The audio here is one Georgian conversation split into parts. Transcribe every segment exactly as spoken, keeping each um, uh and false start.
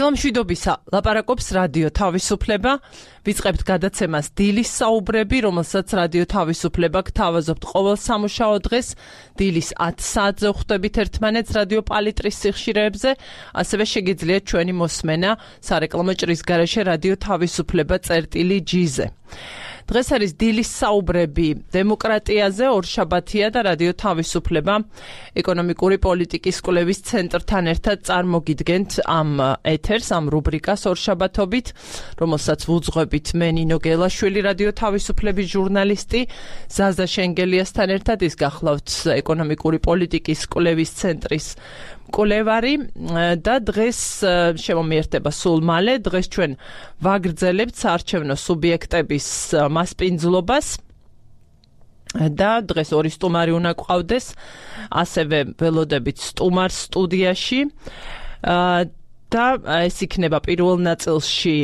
დილამშვიდობისა ლაპარაკობს რადიო თავისუფლება. ვიწყებთ გადაცემას დილის საუბრები, რომელსაც რადიო თავისუფლება გთავაზობთ ყოველ სამუშაო დღეს დილის ათ საათზე ვხვდებით ერთმანეთს რადიო პალიტრის სიხშირეებზე. ასევე შეგიძლიათ ჩვენი მოსმენა სარეკლამო ჭრის გარეშე რადიო თავისუფლება წერტილი ჯი-ზე. დღეს არის დილის საუბრები დემოკრატიაზე, ორშაბათია და რადიო თავისუფლება ეკონომიკური პოლიტიკის კვლევის ცენტრთან ერთად წარმოგიდგენთ ამ ეთერს, ამ რუბრიკას ორშაბათობით, რომელსაც ვუძღვებით მე ნინო გელაშვილი, რადიო თავისუფლების ჟურნალისტი, ზაზა შენგელიასთან ერთად ის გახლავთ ეკონომიკური პოლიტიკის კვლევის ცენტრის კვლევარი და დღეს შემომიერთება სულ მალე. დღეს ჩვენ ვაგრძელებთ საარჩევნო სუბიექტების მასპინძლობას და დღეს ორი სტუმარი უნდა გვყავდეს, ასევე ველოდებით სტუმარს სტუდიაში და ეს იქნება პირველ ნაწილში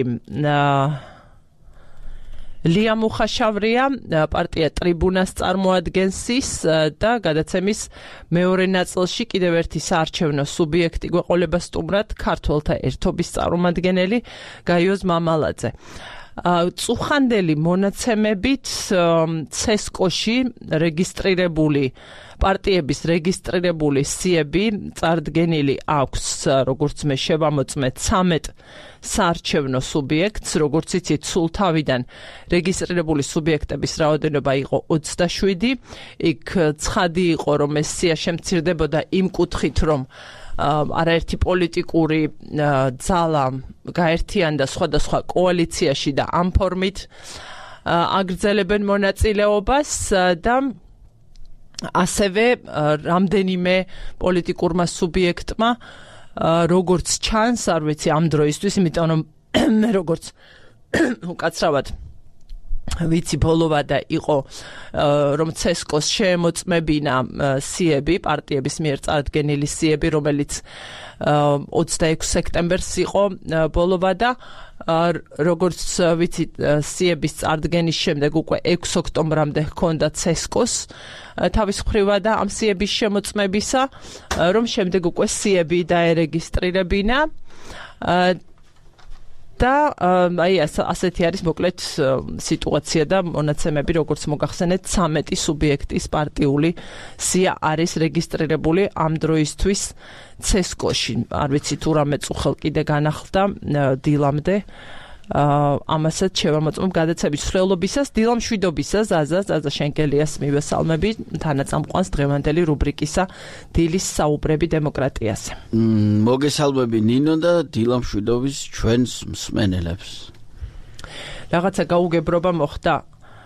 ლია მუხაშავრია, პარტია ტრიბუნას წარმოადგენს ის და გადაცემის მეორე ნაწილში კიდევ ერთი საარჩევნო სუბიექტი გვეყოლება სტუმრად, ქართველთა ერთობის წარმომადგენელი გაიოზ მამალაძე. წუხანდელი მონაცემებით ცესკოში რეგისტრირებული პარტიების რეგისტრირებული სიები წარდგენილი აქვს, როგორც მე შევამოწმე, ცამეტ საარჩევნო სუბიექტს, როგორც იცით, სულ თავიდან რეგისტრირებული სუბიექტების რაოდენობა იყო ოცდაშვიდი. იქ ცხადი იყო, რომ ეს სია შემცირდებოდა იმ კუთხით, რომ არაერთი პოლიტიკური ძალა გაერთიანდა სხვადასხვა კოალიციაში და ამ ფორმით აგრძელებენ მონაწილეობას და ასევე რამდენიმე პოლიტიკურმა სუბიექტმა, როგორც ჩანს, არ ვიცი ამ დროისთვის, იმიტომ რომ მე როგორც უკაცრავად ვიცი ბოლოვადა იყო, რომ ცესკოს შეემოწმებინა სიები, პარტიების მიერ წარდგენილი სიები, რომელიც ოცდაექვსი სექტემბერს იყო ბოლოვადა, როგორც ვიცი, სიების წარდგენის შემდეგ უკვე ექვსი ოქტომბრამდე ჰქონდა ცესკოს თავის მხრივა და ამ სიების შემოწმებისა, რომ შემდეგ უკვე სიები დაერეგისტრირებინა და აი ასეთი არის მოკლედ სიტუაცია და მონაცემები, როგორც მოგახსენეთ, ცამეტი სუბიექტის პარტიული სია არის რეგისტრირებული ამ დროისთვის ცესკოში. არ ვიცი თუ რამე წუხელ კიდე განახლდა დილამდე, ამასაც შევამოწმებ გადაცემის მსვლელობისას, დილამშვიდობისას, ზაზა, ზაზა შენკელიას მივესალმები, თანაწამყვანს დღევანდელი რუბრიკისა დილის საუბრები დემოკრატიაზე. მოგესალმები ნინო და დილამშვიდობის ჩვენს მსმენელებს. რაღაცა გაუგებრობა მოხდა.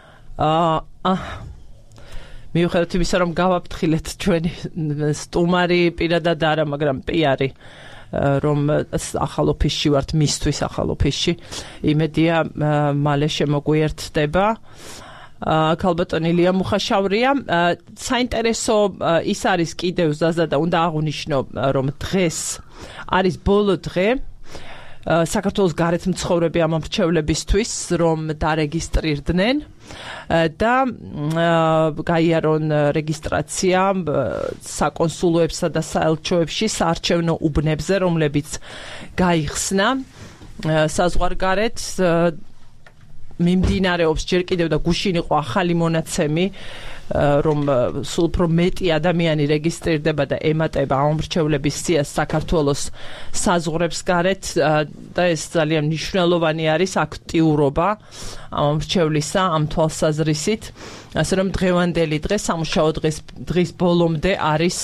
აა მიუხედავად იმისა, რომ გავაფრთხილეთ ჩვენი სტუმარი პირადად არა, მაგრამ პიარი რომ ახალ ოფისში ვართ, მისთვის ახალ ოფისში, იმედია მალე შემოგვიერთდება. ქალბატონი ლია მუხაშავრია, საინტერესო ის არის კიდევ ზაზა და უნდა აღვნიშნო, რომ დღეს არის ბოლო დღე საქართველოს გარეთ მცხოვრები ამ მრჩევლებისთვის, რომ დარეგისტრირდნენ და გაიარონ რეგისტრაცია საკონსულოებსა და საელჩოებში საარჩევნო უბნებზე, რომლებიც გაიხსნა საზღვარგარეთ. მიმდინარეობს ჯერ კიდევ და გუშინ იყო ახალი მონაცემი, რომ სულ უფრო მეტი ადამიანი რეგისტრირდება და ემატება ამ მრჩევლების სიას საქართველოს საზღვრებს გარეთ და ეს ძალიან მნიშვნელოვანი არის აქტიურობა ამ მრჩევლისა ამ თვალსაზრისით. ასე რომ დღევანდელი დღე სამუშაო დღის დღის ბოლომდე არის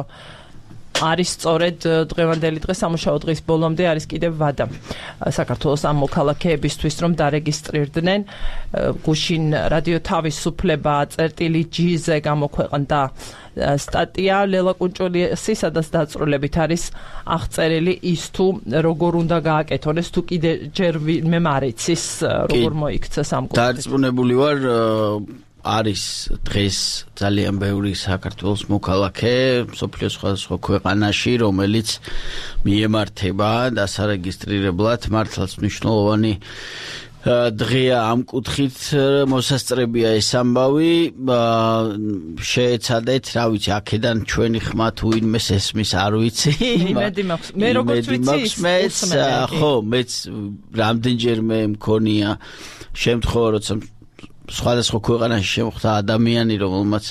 არის სწორედ დღევანდელი დღე სამუშაო დღის ბოლომდე არის კიდევ ვადა საქართველოს ამ მოქალაქეებისთვის, რომ დარეგისტრირდნენ. გუშინ რადიო თავისუფლება წერტილი ჯი-ზე გამოქვეყნდა სტატია ლელა კუნჭოლიასი, სადაც დაწვრილებით არის აღწერილი ის თუ როგორ უნდა გააკეთონ ეს, თუ კიდე ჯერ მე მარიცის როგორ მოიქცა სამკუთხედი. დარწმუნებული ვარ, არის დღეს ძალიან ბევრი საქართველოს მოქალაქე მსოფლიოს სხვადასხვა ქვეყანაში, რომელიც მიემართება დასარეგისტრირებლად. მართლაც მნიშვნელოვანი დღეა ამ კუთხით მოსასწრებია ეს ამბავი შეეცადეთ რა ვიცი აქედან ჩვენი ხმა თუ ვინმეს ესმის არ ვიცი იმედი მაქვს მე როგორც ვიცი მეც ხო მეც რამდენჯერმე მქონია შემთხვევა როცა სხვადასხვა ქვეყანაში შემოხვდა ადამიანი რომელმაც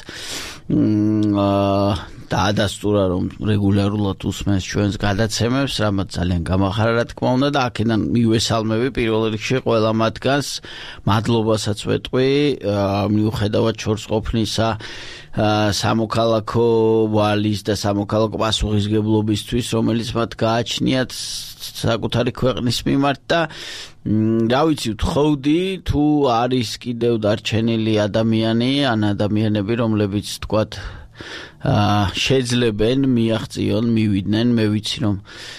დაადასტურა რომ რეგულარულად უსმენს ჩვენს გადაცემებს, რამაც ძალიან გამახარა რა თქმა უნდა და აქედან მივესალმები პირველ რიგში ყველა მათგანს, მადლობასაც ვეტყვი, მიუხედავად შორს ყოფნისა სამოქალაქო ვალის და სამოქალაქო პასუხისგებლობისთვის, რომელიც მათ გააჩნიათ საკუთარი ქვეყნის მიმართ და რა ვიცი ვთხოვდი თუ არის კიდევ დარჩენილი ადამიანი ან ადამიანები რომლებიც თქვათ შეძლებენ მიაღწიონ მივიდნენ მე ვიცი რომ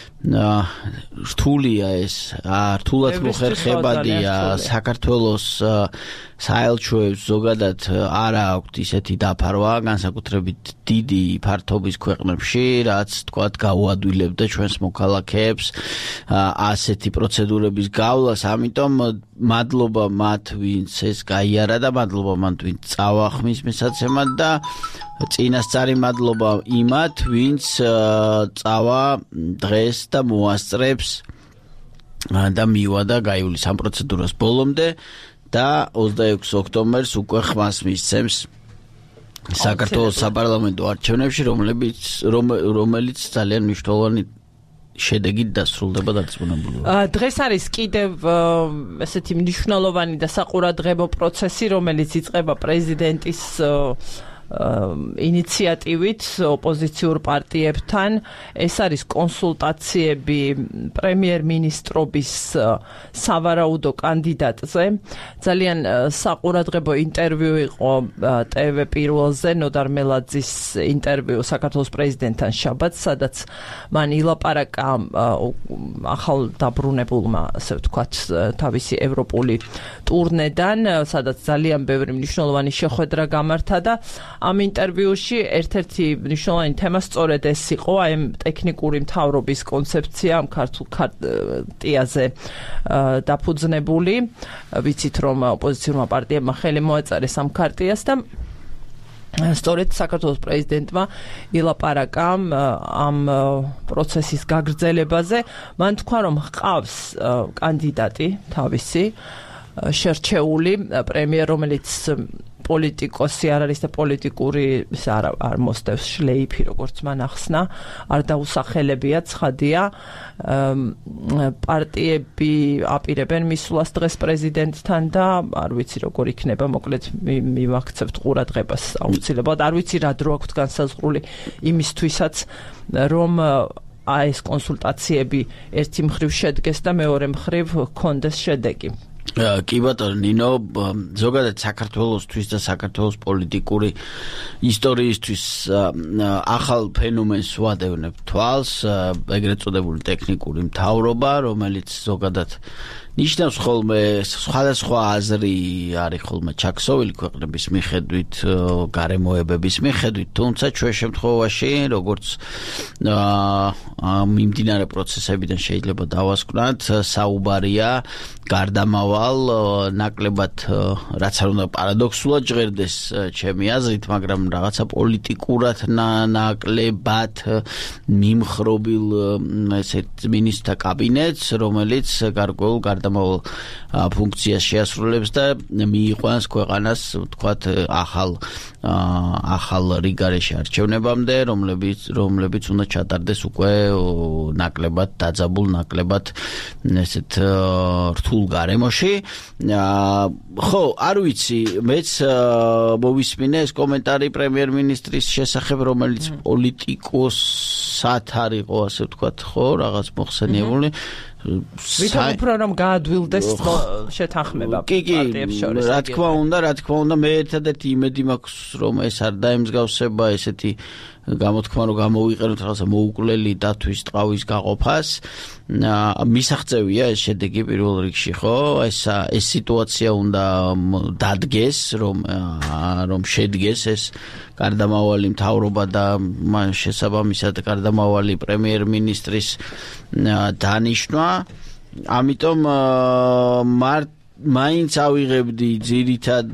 რთულია ეს რთულად მოხერხებადია საქართველოს საელჩოებს ზოგადად არ აქვთ ისეთი დაფარვა განსაკუთრებით დიდი ფართობის ქვეყნებში რაც თქვათ გაუადვილებდა ჩვენს მოქალაქეებს ასეთი პროცედურების გავლას ამიტომ მადლობა მათ ვინც ეს გაიარა და მადლობა მათ ვინც წავახმის მისაცემად და წინასწარი მადლობა იმათ ვინც წავა დღეს და მოასწრებს და მივადა გაივლის ამ პროცედურას ბოლომდე და ოცდაექვსი ოქტომბერს უკვე ხმას მისცემს საქართველოს საპარლამენტო არჩევნებში რომლებიც რომელიც ძალიან მნიშვნელოვანი შედეგით დასრულდება დარწმუნებული ვარ. დღეს არის კიდევ ესეთი მნიშვნელოვანი და საყურადღებო პროცესი რომელიც იწყება პრეზიდენტის ინიციატივით ოპოზიციურ პარტიებთან ეს არის კონსულტაციები პრემიერ-მინისტრობის სავარაუდო კანდიდატზე ძალიან საყურადღებო ინტერვიუ იყო ტევ პირველზე ნოდარ მელაძის ინტერვიუ საქართველოს პრეზიდენტთან შაბათს სადაც მან ილაპარაკა ახალ დაბრუნებულმა ასე ვთქვათ თავისი ევროპული ტურნედან სადაც ძალიან ბევრი მნიშვნელოვანი შეხვედრა გამართა და ამ ინტერვიუში ერთ-ერთი მნიშვნელოვანი თემა სწორედ ეს იყო აი ტექნიკური მთავრობის კონცეფცია ამ ქართულ ხარტიაზე დაფუძნებული ვიცით რომ ოპოზიციურმა პარტიებმა ხელი მოაწერეს ამ ქარტიას და სწორედ საქართველოს პრეზიდენტმა ილაპარაკა ამ პროცესის გაგრძელებაზე მან თქვა რომ ჰყავს კანდიდატი თავისი შერჩეული პრემიერ რომელიც პოლიტიკოსი არ არის და პოლიტიკური არ არ მოსდევს შლეიფი როგორც მან ახსნა არ დაუსახელებია ცხადია პარტიები აპირებენ მისვლას დღეს პრეზიდენტთან და არ ვიცი როგორ იქნება მოკლედ მივაქცევთ ყურადღებას აუცილებლად არ ვიცი რა დრო აქვს განსაზღვრული იმისთვისაც რომ აი ეს კონსულტაციები ერთი მხრივ შედგეს და მეორე მხრივ ჰქონდეს შედეგი კი ბატონო ნინო ზოგადად საქართველოსთვის და საქართველოს პოლიტიკური ისტორიისთვის ახალ ფენომენს ვადევნებ თვალს ეგრეთ წოდებული ტექნიკური მთავრობა რომელიც ზოგადად ნიშნავს ხოლმე სხვადასხვა აზრი არის ხოლმე ჩაქსოვილი ქვეყნების მიხედვით გარემოებების მიხედვით თუმცა ჩვენ შემთხვევაში როგორც მიმდინარე პროცესებიდან შეიძლება დავასკვნათ საუბარია გარდამავალ ნაკლებად რაც არ უნდა პარადოქსულად ჟღერდეს ჩემი აზრით მაგრამ რაღაცა პოლიტიკურად ნაკლებად მიმხრობილ ესეთ მინისტრთა კაბინეტს რომელიც გარკვეულ გარდამავალ ფუნქციას შეასრულებს და მიიყვანს ქვეყანას ვთქვათ ახალ ახალ რიგარეში არჩევნებამდე რომლებიც რომლებიც უნდა ჩატარდეს უკვე ნაკლებად დაძაბულ ნაკლებად ესეთ რთულ გარემოში ხო არ ვიცი მეც მოვისმინე ეს კომენტარი პრემიერ-მინისტრის შესახებ რომელიც პოლიტიკოსად არისო ასე ვთქვათ ხო რაღაც მოხსენიებული ვითომ უფრო რომ გაადვილდეს შეთანხმება პარტიებს შორის რა თქმა უნდა რა თქმა უნდა მე ერთადერთი იმედი მაქვს რომ ეს არ დაემსგავსება ესეთი გამოთქმა რომ გამოვიყენოთ რაღაცა მოუკლელი დათვის ტყავის გაყოფას მისაღწევია ეს შედეგი პირველ რიგში ხო ეს ეს სიტუაცია უნდა დადგეს რომ რომ შედგეს ეს გარდამავალი მთავრობა და მან შესაბამისად გარდამავალი პრემიერ-მინისტრის დანიშვნა ამიტომ მაინც ავიღებდი ძირითად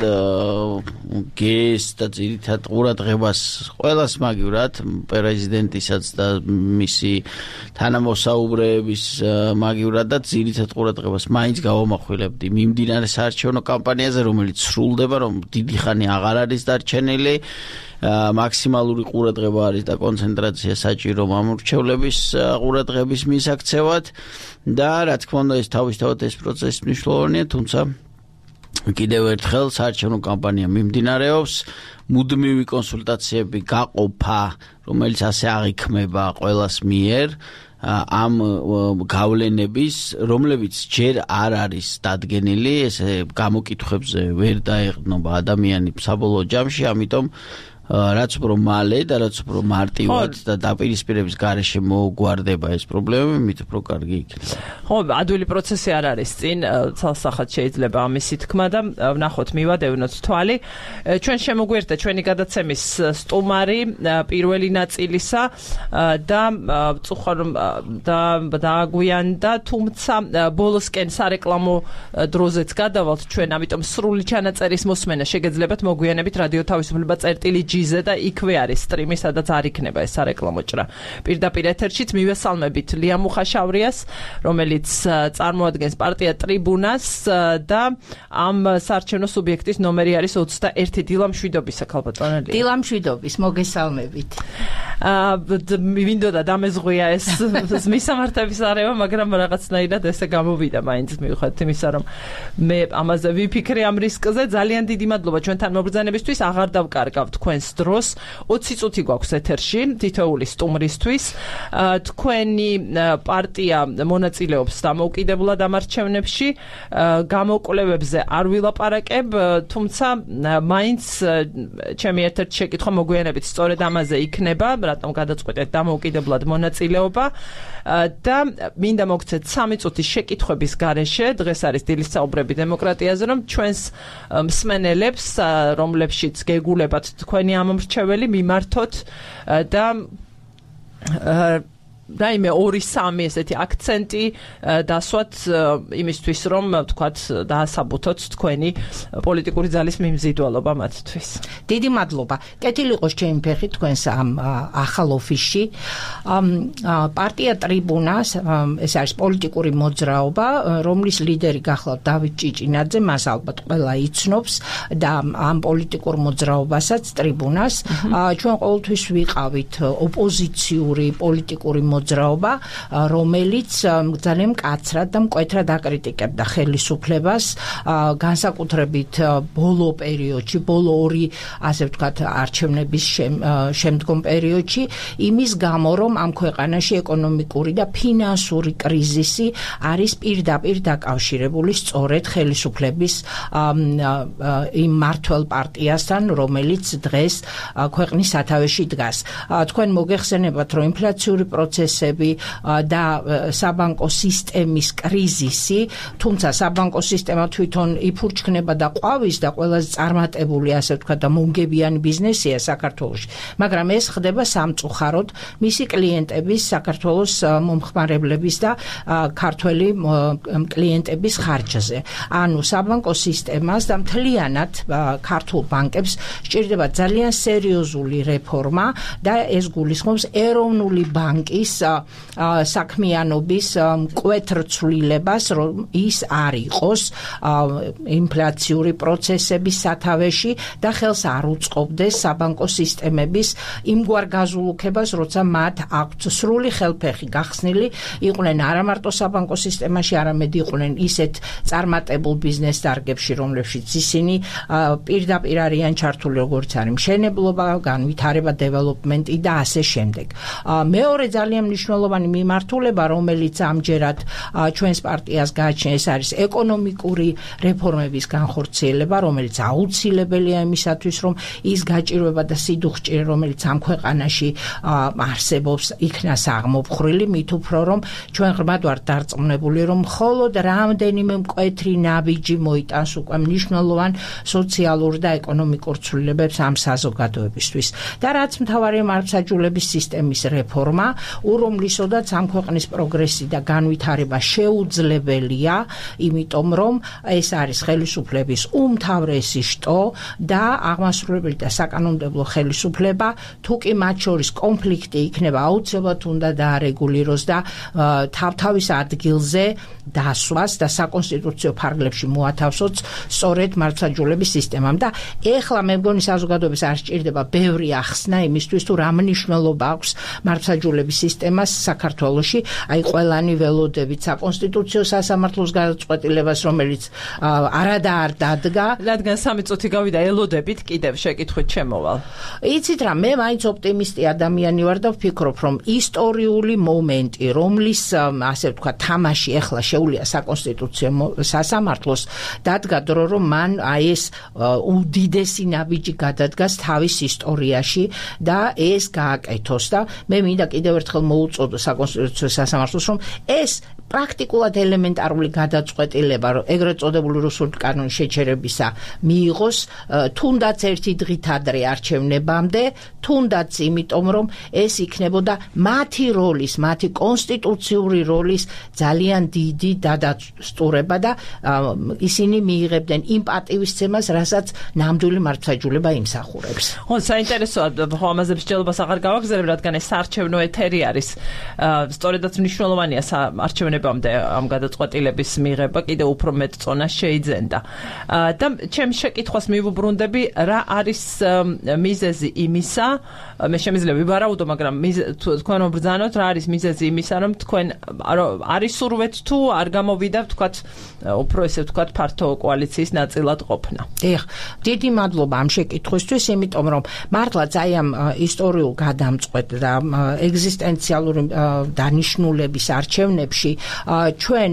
გეს და ძირითად ყურადღებას ყველას მაგივრად პრეზიდენტისაც და მისი თანამოსაუბრეების მაგივრად და ძირითად ყურადღებას მაინც გავამახვილებდი მიმდინარე საარჩევნო კამპანიაზე, რომელიც სრულდება, რომ დიდი ხანი აღარ არის დარჩენილი. მაქსიმალური ყურადღება არის და კონცენტრაცია საჭირო მამრჩევლების ყურადღების მისაქცევად და რა თქმა უნდა ეს თავისთავად ეს პროცესი მნიშვნელოვანია, თუმცა კიდევ ერთხელ საარჩევნო კამპანია მიმდინარეობს, მუდმივი კონსულტაციები გაყოფა, რომელიც ასე აღიქმება ყველას მიერ ამ გავლენების, რომლებიც ჯერ არ არის დადგენილი, ესე გამოკითხვებზე ვერ დაეყრდნობა ადამიანი საბოლოო ჯამში, ამიტომ რაც უფრო მალე და რაც უფრო მარტივად და დაპირისპირების გარეშე მოგვარდება ეს პრობლემები, მით უფრო კარგი იქნება. ხო, ადვილი პროცესი არ არის წინ, ცალსახად შეიძლება ამისი თქმა და ვნახოთ, მივადევნოთ თვალი. ჩვენ შემოგვიერთდა ჩვენი გადაცემის სტუმარი პირველი ნაწილისა და წუხარ და დააგვიანდა, თუმცა ბოლოსკენ სარეკლამო დროზეც გადავალთ ჩვენ, ამიტომ სრული ჩანაწერის მოსმენა შეგეძლებათ მოგვიანებით რადიო თავისუფლება წერტილი ზე და იქვე არის სტრიმი, სადაც არ იქნება ეს სარეკლამო ჭრა. პირდაპირ ეთერშიც მივესალმებით ლია მუხაშავრიას, რომელიც წარმოადგენს პარტია ტრიბუნას და ამ საარჩევნო სუბიექტის ნომერი არის ოცდაერთი. დილა მშვიდობისა, ქალბატონო ლია. დილა მშვიდობის, მოგესალმებით. აა მინდოდა დამეზღვია ეს მისამართების არევა, მაგრამ რაღაცნაირად ესე გამოვიდა მაინც მივხვდით იმისა, რომ მე ამაზე ვიფიქრე ამ რისკზე. ძალიან დიდი მადლობა ჩვენთან მობრძანებისთვის, აღარ დავკარგავ თქვენს დროს. ოცი წუთი გვაქვს ეთერში თითოეული სტუმრისთვის. თქვენი პარტია მონაწილეობს დამოუკიდებლად ამ არჩევნებში. გამოკვლევებზე არ ვილაპარაკებ, თუმცა მაინც ჩემი ერთ-ერთი შეკითხვა მოგვიანებით სწორედ ამაზე იქნება, რატომ გადაწყვეტეთ დამოუკიდებლად მონაწილეობა და მინდა მოგცეთ სამი წუთის შეკითხვების გარეშე. დღეს არის დილის საუბრები დემოკრატიაზე, რომ ჩვენს მსმენელებს, რომლებშიც გეგულებათ თქვენი ამომრჩეველი, მიმართოთ და რაიმე ორი სამი ესეთი აქცენტი დასვათ იმისთვის, რომ თქვათ დაასაბუთოთ თქვენი პოლიტიკური ძალის მიმზიდველობა მათთვის. დიდი მადლობა. კეთილი იყოს ჩემი ფეხი თქვენს ამ ახალ ოფისში. პარტია ტრიბუნას, ეს არის პოლიტიკური მოძრაობა, რომლის ლიდერი გახლავთ დავით ჭიჭინაძე, მას ალბათ ყველა იცნობს და ამ პოლიტიკურ მოძრაობასაც ტრიბუნას ჩვენ ყოველთვის ვიყავით ოპოზიციური პოლიტიკური მოძრაობა, რომელიც ძალიან მკაცრად და მკვეთრად აკრიტიკებდა ხელისუფლებას, განსაკუთრებით ბოლო პერიოდში, ბოლო ორი, ასე ვთქვათ, არჩევნების შემდგომ პერიოდში, იმის გამო, რომ ამ ქვეყანაში ეკონომიკური და ფინანსური კრიზისი არის პირდაპირ დაკავშირებული სწორედ ხელისუფლების იმ მმართველ პარტიასთან, რომელიც დღეს ქვეყნის სათავეში დგას. თქვენ მოგეხსენებათ, რომ ინფლაციური პროცესი და საბანკო სისტემის კრიზისი, თუმცა საბანკო სისტემა თვითონ იფურჩქნება და ყვავის და ყველაზე წარმატებული, ასე ვთქვათ, და მომგებიანი ბიზნესია საქართველოში, მაგრამ ეს ხდება სამწუხაროდ მისი კლიენტების, საქართველოს მომხმარებლების და ქართველი კლიენტების ხარჯზე. ანუ საბანკო სისტემას და მთლიანად ქართულ ბანკებს სჭირდება ძალიან სერიოზული რეფორმა და ეს გულისხმობს ეროვნული ბანკის საქმიანობის მკვეთრ ცვლილებას, რომ ის არ იყოს ინფლაციური პროცესების სათავეში და ხელს არ უწყობდეს საბანკო სისტემების იმგვარ გაზულუქებას, როცა მათ აქვთ სრული ხელფეხი გახსნილი იყვნენ არა მარტო საბანკო სისტემაში, არამედ იყვნენ ისეთ წარმატებულ ბიზნეს დარგებში, რომლებშიც ისინი პირდაპირ არიან ჩართული, როგორც არის მშენებლობა, განვითარება, დეველოპმენტი და ასე შემდეგ. მეორე ძალიან მნიშვნელოვანი მიმართულება, რომელიც ამჯერად ჩვენს პარტიას გააჩნია, ეს არის ეკონომიკური რეფორმების განხორციელება, რომელიც აუცილებელია იმისათვის, რომ ის გაჭირვება და სიდუხჭირე, რომელიც ამ ქვეყანაში არსებობს, იქნას აღმოფხრილი, მით უფრო რომ ჩვენ ღრმად ვართ დარწმუნებული, რომ მხოლოდ რამდენიმე მკვეთრი ნაბიჯი მოიტანს უკვე მნიშვნელოვან სოციალურ და ეკონომიკურ ცვლილებებს ამ საზოგადოებისთვის. და რაც მთავარია, მართლმსაჯულების სისტემის რეფორმა, რომლისოდაც ამ ქვეყნის პროგრესი და განვითარება შეუძლებელია, იმიტომ რომ ეს არის ხელისუფლების უმთავრესი შტო და აღმასრულებელი და საკანონმდებლო ხელისუფლება, თუ კი მათ შორის კონფლიქტი იქნება, აუცილებლად უნდა დაარეგულიროს და თავ-თავის ადგილზე დასვას და საკონსტიტუციო ფარგლებში მოათავსოს სწორედ მართლმსაჯულების სისტემამ. და ეხლა მე მგონი საზოგადოებას არ სჭირდება ბევრი ახსნა იმისთვის, თუ რა მნიშვნელობა აქვს მართლმსაჯულების სისტემას საქართველოში, აი ყველანი ველოდებით საკონსტიტუციო სასამართლოს გადაწყვეტილებას, რომელიც არადა არ დადგა. რადგან სამი წუთი გავიდა, ელოდებით კიდევ შეკითხვით შემოვალ. იცით რა, მე მაინც ოპტიმისტი ადამიანი ვარ და ვფიქრობ, რომ ისტორიული მომენტი, რომლის ასე ვთქვა, თამაში ეხლა შეუძლია საკონსტიტუციო სასამართლოს, დადგა დრო, რომ მან აი ეს უდიდესი ნაბიჯი გადადგას თავის ისტორიაში და ეს გააკეთოს და მე მინდა კიდევ ერთხელ მოუწოდო საკონსტიტუციო სასამართლოს, რომ ეს პრაქტიკულად ელემენტარული გადაწყვეტილება, ეგრეთ წოდებული რუსული კანონის შეჩერებისა მიიღოს, თუნდაც ერთი დღით ადრე არჩევნებამდე, თუნდაც იმიტომ, რომ ეს იქნებოდა მათი როლის, მათი კონსტიტუციური როლის ძალიან დიდი დადასტურება და ისინი მიიღებდნენ იმ პატივისცემას, რასაც ნამდვილი მართლმსაჯულება იმსახურებს. ხო, საინტერესოა, ხო, ამაზე მსჯელობას აღარ გავაგზავნებ, რადგან ეს საარჩევნო ეთერი არის. სწორედაც მნიშვნელოვანია საარჩევნებამდე ამ გადაწყვეტილების მიღება, კიდევ უფრო მეტ წონას შეიძენდა. და ჩემს შეკითხვას მივუბრუნდები, რა არის მიზეზი იმისა, მე შემიძლია ვიბარავდო, მაგრამ თქვენ მობრძანოთ, რა არის მიზეზი იმისა, რომ თქვენ არის სურვეთ თუ არ გამოვიდა, ვთქვათ, უფრო ესე ვთქვათ, ფართო კოალიციის ნაწილად ყოფნა. ეხ, დიდი მადლობა ამ შეკითხვისთვის, იმიტომ რომ მართლაც აი ამ ისტორიულ გადამწყვეტ და ეგზისტენციალური დანიშნულების არჩევნებში ჩვენ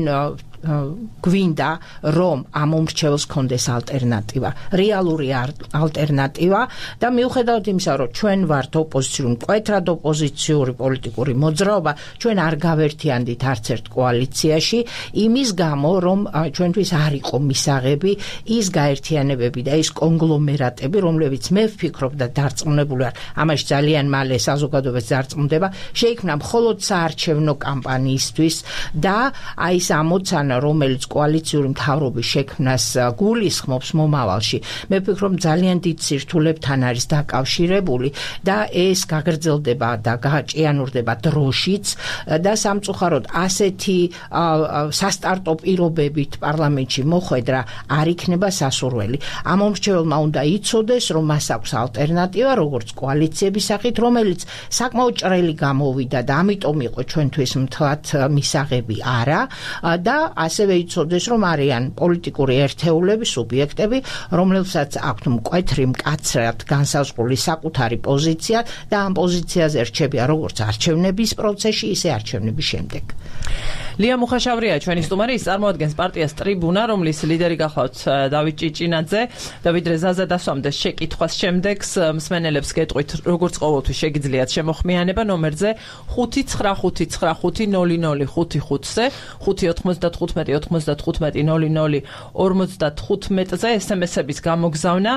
გვინდა რომ ამ მომრჩეველს კონდეს ალტერნატივა, რეალური ალტერნატივა და მიუხედავად იმისა, რომ ჩვენ ვართ ოპოზიციური, მკვეთრად ოპოზიციური პოლიტიკური მოძრაობა, ჩვენ არ გავერთიანდით არც ერთ კოალიციაში, იმის გამო, რომ ჩვენთვის არ იყო მისაღები ის გაერთიანებები და ის კონგლომერატები, რომლებიც მე ვფიქრობ და დარწმუნებული ვარ, ამაში ძალიან მალე საზოგადოებას დარწმუნდება, შეიქმნა მხოლოდ საარჩევნო კამპანიისთვის და აი ეს ამოცანა, რომელიც კოალიციური მთავრობის შექმნას გულისხმობს მომავალში, მე ვფიქრობ ძალიან დიდ სირთულებთან არის დაკავშირებული და ეს გაგრძელდება და გაჭიანურდება დროშიც და სამწუხაროდ ასეთი სასტარტო პირობებით პარლამენტში მოხვედრა არ იქნება სასურველი. ამ მომრჩეველმა უნდა იცოდეს, რომ მას აქვს ალტერნატივა, როგორც კოალიციების სახით, რომელიც საკმაოდ ჭრელი გამოვიდა და ამიტომ იყო ჩვენთვის მთლად მისაღები არა და ასევე იცოდეს, რომ არიან პოლიტიკური ერთეულები, სუბიექტები, რომლებსაც აქვთ მკვეთრი, მკაცრად განსაზღვრული საკუთარი პოზიცია და ამ პოზიციაზე რჩებიან როგორც არჩევნების პროცესში, ისე არჩევნების შემდეგ. ლია მუხაშავრია ჩვენი სტუმარი, ის წარმოადგენს პარტიას ტრიბუნა, რომლის ლიდერი გახლავთ დავით ჭიჭინაძე. დავით რეზაზე დასვამდეს შეკითხვას შემდეგს მსმენელებს გეტყვით, როგორც ყოველთვის შეგიძლიათ შემოხმიანება ნომერზე ხუთი ცხრა ხუთი ცხრა ხუთი ნული ნული ხუთი ხუთზე, ხუთი ოთხმოცდათხუთმეტი ოთხმოცდათხუთმეტი ნული ნული ორმოცდათხუთმეტზე ესემესების გამოგზავნა.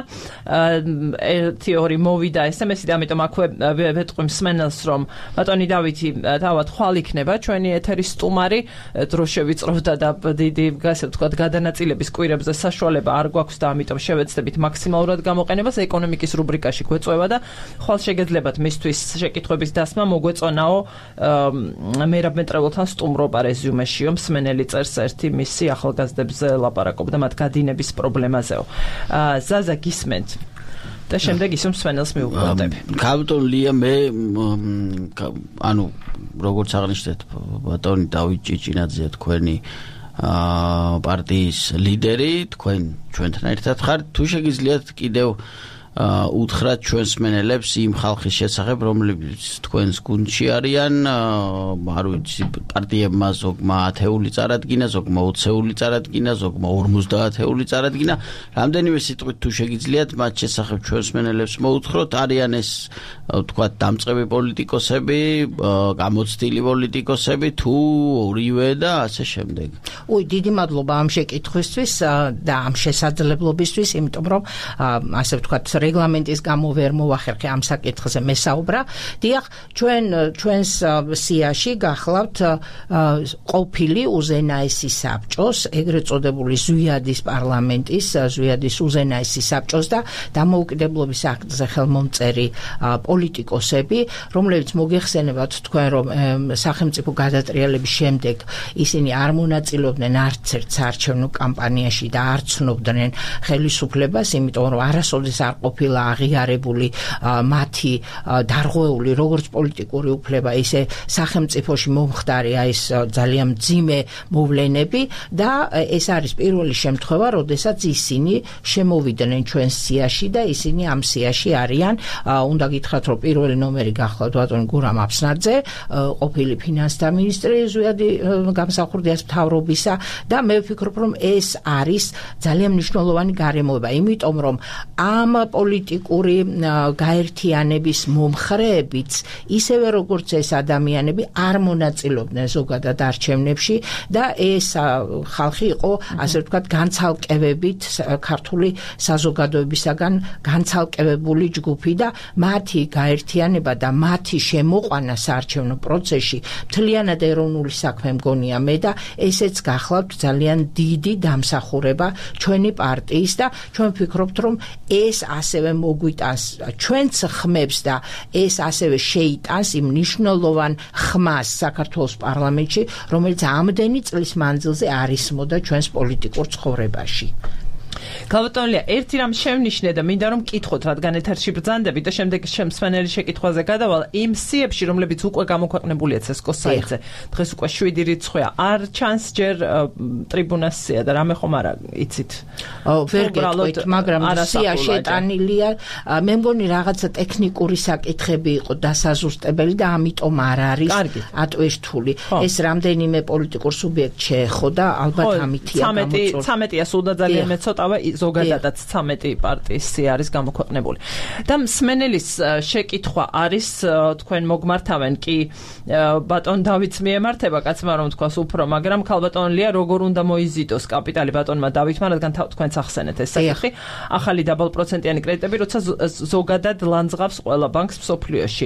ერთი ორი მოვიდა ესემესი და ამიტომ აქვე ვეტყვი მსმენელს, რომ ბატონი დავითი თავად ხვალ იქნება ჩვენი ეთერის სტუმარი. დრო შევიწროვდა და დიდი, ასე ვთქვათ, გადანაწილების კვირებზე საშუალება არ გვაქვს და ამიტომ შევეცდებით მაქსიმალურად გამოყენებას. ეკონომიკის რუბრიკაში გვეწევა და ხვალ შეგეძლებათ მისთვის შეკითხვების დასმა, მოგვეწონაო მერაბ მეტრეველთან სტუმრობა რეზიუმეშიო, მსმენელი წერს ერთი მისი ახალგაზრდებზე ლაპარაკობდა მათ გადინების პრობლემაზეო. ზაზა გისმენთ და შემდეგ ისო მსმენელს მიუბრუნდები. კაპიტონ ლია, მე ანუ როგორც აღნიშნეთ, ბატონი დავით ჭიჭინაძე თქვენი პარტიის ლიდერი, თქვენ ჩვენთან ერთად ხართ, თუ შეგიძლიათ კიდევ უთხრათ ჩვენს მსმენელებს იმ ხალხის შესახებ, რომლებიც თქვენს გუნდში არიან, არ ვიცი, პარტიებმა ზოგმა ათეული წარადგინა, ზოგმა ოცეული წარადგინა, ზოგმა ორმოცდაათეული წარადგინა. რამდენიმე სიტყვით თუ შეგიძლიათ მათ შესახებ ჩვენს მსმენელებს მოუთხროთ, არიან ეს ვთქვათ დამწყები პოლიტიკოსები, გამოცდილი პოლიტიკოსები თუ ორივე და ასე შემდეგ. უი, დიდი მადლობა ამ შეკითხვისთვის და ამ შესაძლებლობისთვის, იმიტომ რომ ასე ვთქვათ რეგლამენტის გამო ვერ მოვახერხე ამ საკითხზე მესაუბრა. დიახ, ჩვენ ჩვენს სიაში გახლავთ ყოფილი უზენაესი საბჭოს, ეგრეთ წოდებული ზვიადის პარლამენტის, ზვიადის უზენაესი საბჭოს და დამოუკიდებლობის აქტზე ხელმომწერი პოლიტიკოსები, რომლებიც მოგეხსენებათ თქვენ, რომ სახელმწიფო გადატრიალების შემდეგ ისინი არ მონაწილეობდნენ არც ერთ საარჩევნო კამპანიაში და არ ცნობდნენ ხელისუფლებას, იმიტომ რომ არასოდეს არ ყოფილა აღიარებული მათი დარღვეული როგორც პოლიტიკური უფლება, ისე სახელმწიფოში მომხდარი ეს ძალიან მძიმე მოვლენები და ეს არის პირველი შემთხვევა, როდესაც ისინი შემოვიდნენ ჩვენს სიაში და ისინი ამ სიაში არიან. უნდა გითხრათ, რომ პირველი ნომერი გახლავთ ბატონი გურამ აფსნაძე, ყოფილი ფინანსთა მინისტრი ზვიადი გამსახურდიას მთავრობისა და მე ვფიქრობ, რომ ეს არის ძალიან მნიშვნელოვანი გარემოება, იმიტომ რომ ამ პოლიტიკური გაერთიანების მომხრეებიც ისევე როგორც ეს ადამიანები არ მონაწილეობდნენ ზოგადად არჩევნებში და ეს ხალხი იყო, ასე ვთქვათ, განცალკევებით ქართული საზოგადოებისაგან განცალკევებული ჯგუფი და მათი გაერთიანება და მათი შემოყვანა საარჩევნო პროცესში მთლიანად ეროვნული საქმე მგონია მე და ესეც გახლავთ ძალიან დიდი დამსახურება ჩვენი პარტიის და ჩვენ ვფიქრობთ, რომ ეს ასევე მოგვიტანს ჩვენც ხმებს და ეს ასევე შეიტანს იმ მნიშვნელოვან ხმას საქართველოს პარლამენტში, რომელიც ამდენი წლის მანძილზე არ ისმოდა ჩვენს პოლიტიკურ ცხოვრებაში. გალბატონია, ერთი რამ შევნიშნე და მინდა რომ მკითხოთ, რადგან ეთერში ბრძანდებით და შემდეგ შემსვენელი შეკითხვაზე გადავალ, იმ სიებში, რომლებიც უკვე გამოქვეყნებულია ცესკოს საიტზე, დღეს უკვე შვიდი რიცხვია, არ ჩანს ჯერ ტრიბუნას სია და რამე ხომ არა იცით? ვერ გეტყვით, მაგრამ სია შეტანილია, მე მგონი რაღაცა ტექნიკური საკითხები იყო დასაზუსტებელი და ამიტომ არ არის ატვირთული. ეს რამდენიმე პოლიტიკურ სუბიექტს შეეხოდა, ალბათ ამითია გამოწვეული. ცამეტია სულ და ძალიან მეცოტავე ზოგადადაც ცამეტი პარტიის სია არის გამოქვეყნებული. და მსმენელის შეკითხვა არის, თქვენ მოგმართავენ კი ბატონ დავითს მიემართება, კაცმა რომ თქვას უფრო, მაგრამ ქალბატონ ლია როგორ უნდა მოიზიდოს კაპიტალი ბატონმა დავითმა, რადგან თქვენც ახსენეთ ეს საკითხი, ახალი დაბალპროცენტიანი კრედიტები, როცა ზოგადად ლანძღავს ყველა ბანკს მსოფლიოში.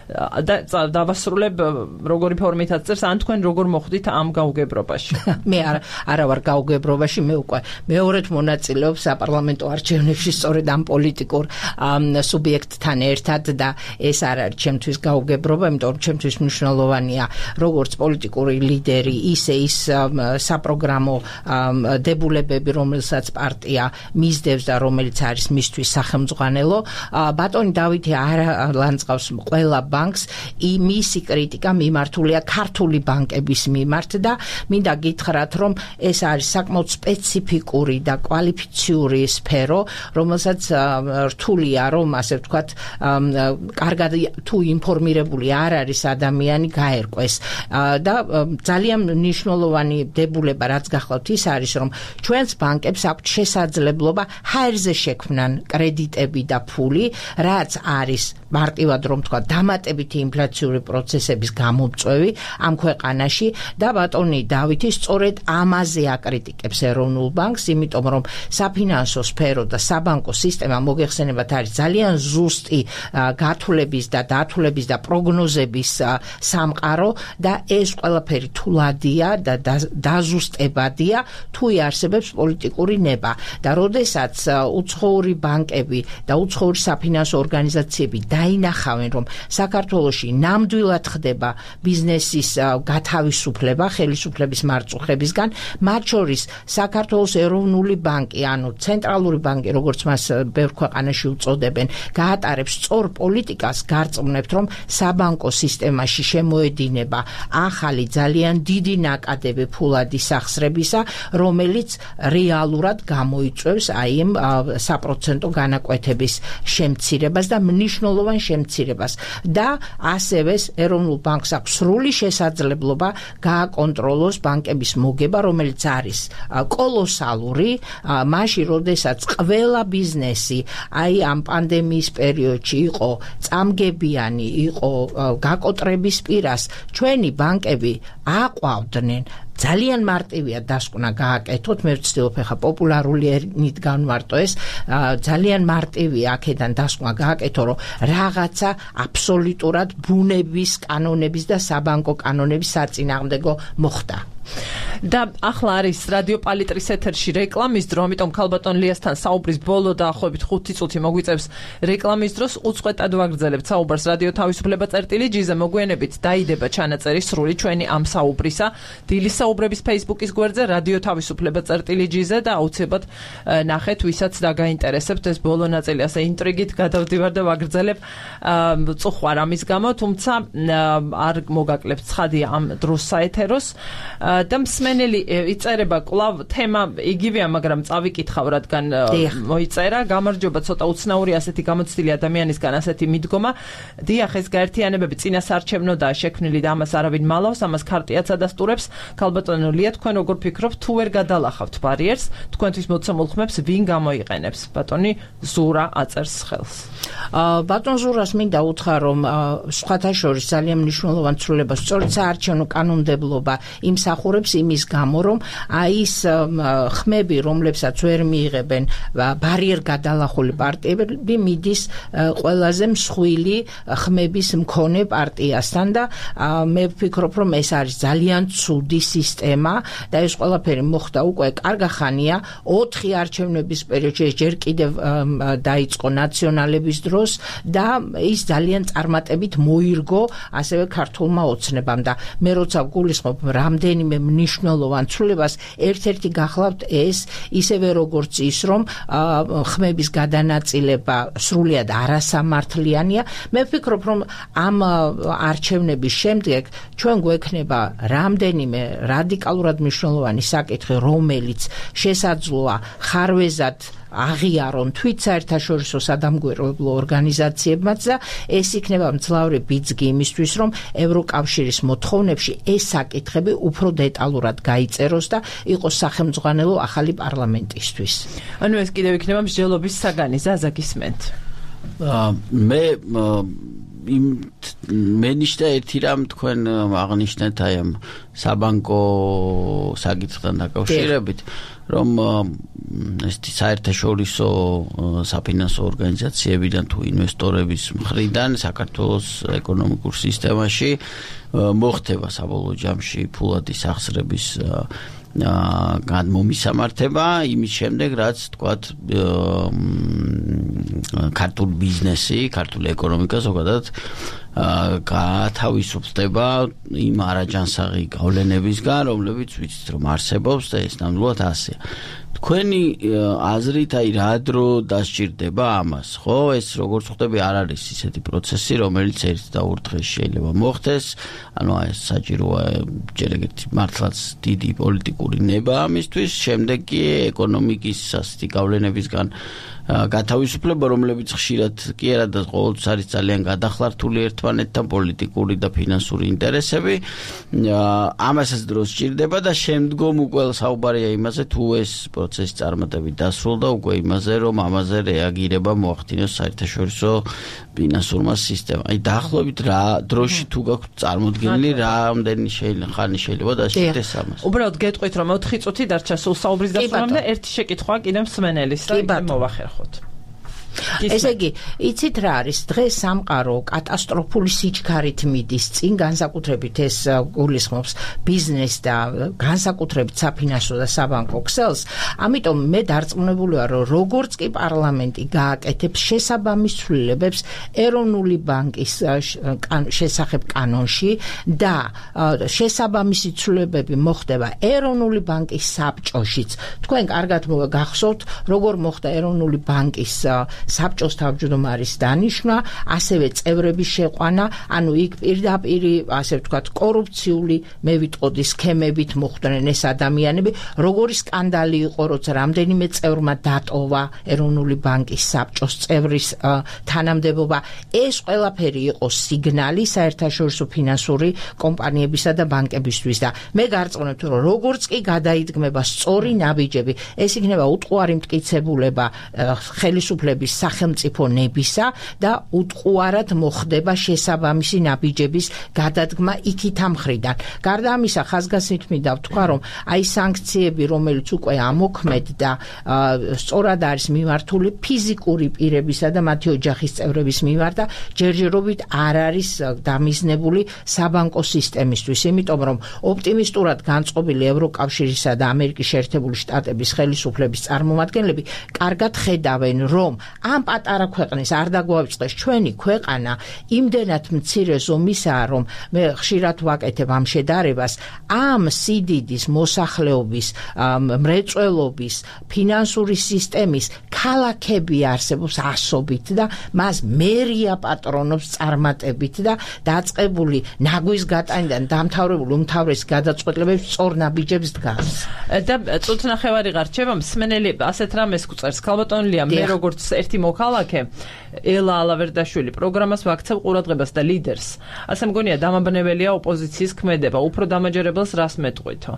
და დავასრულებ როგორი ფორმითაც წერს, ან თქვენ როგორ მოხვდით ამ გაუგებრობაში? მე არა არა ვარ გაუგებრობაში, მე უკვე მეორედ მონაწილეობ საპარლამენტო არჩევნებში სწორედ ამ პოლიტიკურ სუბიექტთან ერთად და ეს არ არის ჩემთვის გაუგებრობა, იმიტომ რომ ჩემთვის მნიშვნელოვანია როგორც პოლიტიკური ლიდერი, ისე ის საპროგრამო დებულებები, რომელსაც პარტია მისდევს და რომელიც არის მისთვის სახელმძღვანელო. ბატონი დავითი არ ლანძღავს ყველა ბანკს, მისი კრიტიკა მიმართულია ქართული ბანკების მიმართ და მინდა გითხრათ, რომ ეს არის საკმაოდ სპეციფიკური და კვალიფიციური სფერო, რომელსაც რთულია, რომ ასე ვთქვათ, კარგად თუ ინფორმირებული არ არის ადამიანი გაერკვეს. და ძალიან მნიშვნელოვანი დებულება, რაც გახლავთ, ის არის, რომ ჩვენს ბანკებს აქვთ შესაძლებლობა ჰაერზე შექმნან კრედიტები და ფული, რაც არის მარტივად რომ თქვა დამატებითი ინფლაციური პროცესების გამომწვევი ამ ქვეყანაში და ბატონი დავითი სწორედ ამაზე აკრიტიკებს ეროვნულ ბანკს, იმიტომ რომ საფინანსო სფერო და საბანკო სისტემა მოგეხსენებათ არის ძალიან ზუსტი გათვლების და დათვლების და პროგნოზების სამყარო და ეს ყველაფერი თულადია და დაზუსტებადია თუ იარსებებს პოლიტიკური ნება და როდესაც უცხოური ბანკები და უცხოური საფინანსო ორგანიზაციები დაინახავენ, რომ საქართველოში ნამდვილად ხდება ბიზნესის გათავისუფლება ხელისუფლების მარწუხრებისგან, მათ შორის საქართველოს ეროვნული ბანკი, ანუ ცენტრალური ბანკი, როგორც მას ბევრ ქვეყანაში უწოდებენ, გაატარებს სწორ პოლიტიკას, გარწმუნებთ, რომ საბანკო სისტემაში შემოედინება ახალი ძალიან დიდი ნაკადები ფულადი სახსრებისა, რომელიც რეალურად გამოიწვევს აი ამ საპროცენტო განაკვეთების შემცირებას და მნიშვნელოვან შემცირებას და ასევე ეროვნულ ბანკს აქვს სრული შესაძლებლობა გააკონტროლოს ბანკების მოგება, რომელიც არის კოლოსალური, მაშინ როდესაც ყველა ბიზნესი აი ამ პანდემიის პერიოდში იყო წამგებიანი, იყო გაკოტრების პირას, ჩვენი ბანკები აყვავდნენ ძალიან მარტივია დასკვნა გააკეთოთ, მე ვცდილობ ახლა პოპულარული ენით განვარტო ეს, ძალიან მარტივია აქედან დასკვნა გააკეთო, რომ რაღაცა აბსოლუტურად ბუნების კანონების და საბანკო კანონების საწინააღმდეგო მოხდა. და ახლა არის რადიო პალიტრის ეთერში რეკლამის დრო, ამიტომ ქალბატონ ლიასთან საუბრის ბოლო დაახლოებით ხუთი წუთი მოგვიწევს რეკლამის დროს. უწყვეტად ვაგრძელებთ საუბარს რადიო თავისუფლება წერტილი ჯი-ზე, მოგვიანებით დაიდება ჩანაწერი სრული ჩვენი ამ საუბრისა დილის საუბრების Facebook-ის გვერდზე რადიო თავისუფლება წერტილი ჯი-ზე და აუცილებლად ნახეთ, ვისაც დაგაინტერესებთ ეს ბოლო ნაწილი, ასე ინტრიგით გადავდივარ და ვაგრძელებ. წუხვარ ამის გამო, თუმცა არ მოგაკლებთ ცხადია ამ დროს საეთეროს. და მსმენელი იწერება კვლავ თემა იგივეა, მაგრამ წავიკითხავ, რადგან მოიწერა. გამარჯობა, ცოტა უცნაური ასეთი გამოცდილი ადამიანისგან ასეთი მიდგომა. დიახ, ეს გაერთიანებები წინასარჩევნოდაა შექმნილი და ამას არავინ მალავს, ამას ქარტიაც ადასტურებს. ქალბატონო ლია, თქვენ როგორ ფიქრობთ, თუ ვერ გადალახავთ ბარიერს, თქვენთვის მოცემულ ხმებს ვინ გამოიყენებს? ბატონი ზურა აწერს ხელს. ბატონ ზურას მინდა უთხრა, რომ სხვათა შორის ძალიან მნიშვნელოვან ცვლილებას სწორედ საარჩევნო კანონმდებლობა იმსახურებს იმის გამო, რომ აი ის ხმები, რომლებსაც ვერ მიიღებენ ბარიერ გადალახული პარტიები, მიდის ყველაზე მსხვილი ხმების მქონე პარტიასთან და მე ვფიქრობ, რომ ეს არის ძალიან ცუდი სისტემა და ეს ყველაფერი მოხდა უკვე კარგა ხანია. ოთხი არჩევნების პერიოდში ჯერ კიდევ დაიწყო ნაციონალების დროს და ის ძალიან წარმატებით მოირგო ასევე ქართულმა ოცნებამ და მე როცა გულისხმობ რამდენიმე მნიშვნელოვან ცვლილებას, ერთ-ერთი გახლავთ ეს, ისევე როგორც ის, რომ ხმების გადანაწილება სრულიად არასამართლიანია. მე ვფიქრობ, რომ ამ არჩევნების შემდეგ ჩვენ გვექნება რამდენიმე რადიკალურად მნიშვნელოვანი საკითხი, რომელიც შესაძლოა ხარვეზად აღიარონ თვით საერთაშორისო სადამკვირვებლო ორგანიზაციებმაც და ეს იქნება მძლავრი ბიძგი იმისთვის, რომ ევროკავშირის მოთხოვნებში ეს საკითხები უფრო დეტალურად გაიწეროს და იყოს სახელმძღვანელო ახალი პარლამენტისთვის. ანუ ეს კიდევ იქნება მსჯელობის საგანი, ზაზა გისმენთ. მე იმ მენიშნა ერთი რამ თქვენ აღნიშნეთ აი ამ საბანკო საკითხთან დაკავშირებით, რომ ეს საერთაშორისო საფინანსო ორგანიზაციებიდან თუ ინვესტორების მხრიდან საქართველოს ეკონომიკურ სისტემაში მოხდება საბოლოო ჯამში ფულადის აღსრების გადმომისამართება იმის შემდეგ, რაც თქვათ ქართულ ბიზნესი, ქართული ეკონომიკა ზოგადად გათავისუფლდება იმ არაჯანსაღი გავლენებისგან, რომლებიც ვიცით რომ არსებობს და ეს ნამდვილად ასეა. თქვენი აზრით აი რა დრო დასჭირდება ამას, ხო? ეს როგორც ხვდები არ არის ისეთი პროცესი, რომელიც ერთ და ორ დღეს შეიძლება მოხდეს. ანუ ეს საჭიროა ჯერ ეგეთი მართლაც დიდი პოლიტიკური ნება ამისთვის, შემდეგ კი ეკონომიკის ასეთი გავლენებისგან გათავისუფლება, რომლებიც ხშირად კი არა და ყოველთვის არის ძალიან გადახლართული ერთმანეთთან პოლიტიკური და ფინანსური ინტერესები. ამასაც დროს სჭირდება და შემდგომ უკვე საუბარია იმაზე, თუ ეს პროცესი წარმატებით დასრულდა, უკვე იმაზე, რომ ამაზე რეაგირება მოახდინოს საერთაშორისო ფინანსურმა სისტემამ. აი დაახლოებით რა დროში თუ გაქვთ წარმოდგენილი, რამდენი ხანი შეიძლება დასჭირდეს ამას. უბრალოდ გეტყვით, რომ ოთხი წუთი დარჩა სულ საუბრის დასრულამდე და ერთი შეკითხვა კიდევ მსმენელის და მოვახერხოთ. ესე იგი, იცით რა არის, დღეს სამყარო კატასტროფული სიჩქარით მიდის წინ, განსაკუთრებით ეს გულისხმობს ბიზნეს და განსაკუთრებით საფინანსო და საბანკო ქსელს. ამიტომ მე დარწმუნებული ვარ, რომ როგორც კი პარლამენტი გააკეთებს შესაბამის ცვლილებებს ეროვნული ბანკის შესახებ კანონში და შესაბამისი ცვლილებები მოხდება ეროვნული ბანკის საბჭოშიც. თქვენ კარგად გახსოვთ, როგორ მოხდა ეროვნული ბანკის საბჭოს თავმჯდომარის დანიშვნა, ასევე წევრების შეყვანა, ანუ იქ პირდაპირ, ასე ვთქვათ, კორუფციული, მე ვიტყოდი, სქემებით მოხვდნენ ეს ადამიანები, როგორი სკანდალი იყო, როცა რამდენიმე წევრმა დატოვა ეროვნული ბანკის საბჭოს წევრის თანამდებობა. ეს ყველაფერი იყო სიგნალი საერთაშორისო ფინანსური კომპანიებისა და ბანკებისთვის და მე გარწმუნებთ, რომ როგორც კი გადაიდგმება სწორი ნაბიჯები, ეს იქნება უტყუარი მტკიცებულება ხელისუფლების სახელმწიფო ნებისა და უტყუარად მოხდება შესაბამისი ნაბიჯების გადადგმა იქით ამ მხრიდან. გარდა ამისა, ხაზგასმით მინდა ვთქვა, რომ აი სანქციები, რომელიც უკვე ამოქმედ და სწორად არის მიმართული ფიზიკური პირებისა და მათი ოჯახის წევრების მიმართ და ჯერჯერობით არ არის დამიზნებული საბანკო სისტემისთვის, იმიტომ რომ ოპტიმისტურად განწყობილი ევროკავშირისა და ამერიკის შეერთებული შტატების ხელისუფლების წარმომადგენლები კარგად ხედავენ, რომ ამ პატარა ქვეყნის არ დაგვაიწყდეს ჩვენი ქვეყანა იმდენად მცირე ზომისაა, რომ მე ხშირად ვაკეთებ ამ შედარებას, ამ სიდიდის მოსახლეობის, მრეწველობის, ფინანსური სისტემის ქალაქები არსებობს ასობით და მას მერია პატრონობს წარმატებით და დაწყებული ნაგვის გატანიდან დამთავრებული უმთავრესი გადაწყვეტილებებს სწორ ნაბიჯებს დგას. და წუთნახევარი გარჩევა მსმენელი ასეთ რამეს გვწერს. ქალბატონ ლია, მე როგორც ერთი მოქალაქე ელა ალავერდაშვილი პროგრამას ვაქცევ ყურადღებას და ლიდერს. ასე მგონია დამაბნეველია ოპოზიციის ქმედება. უფრო დამაჯერებელს რას მეტყვითო?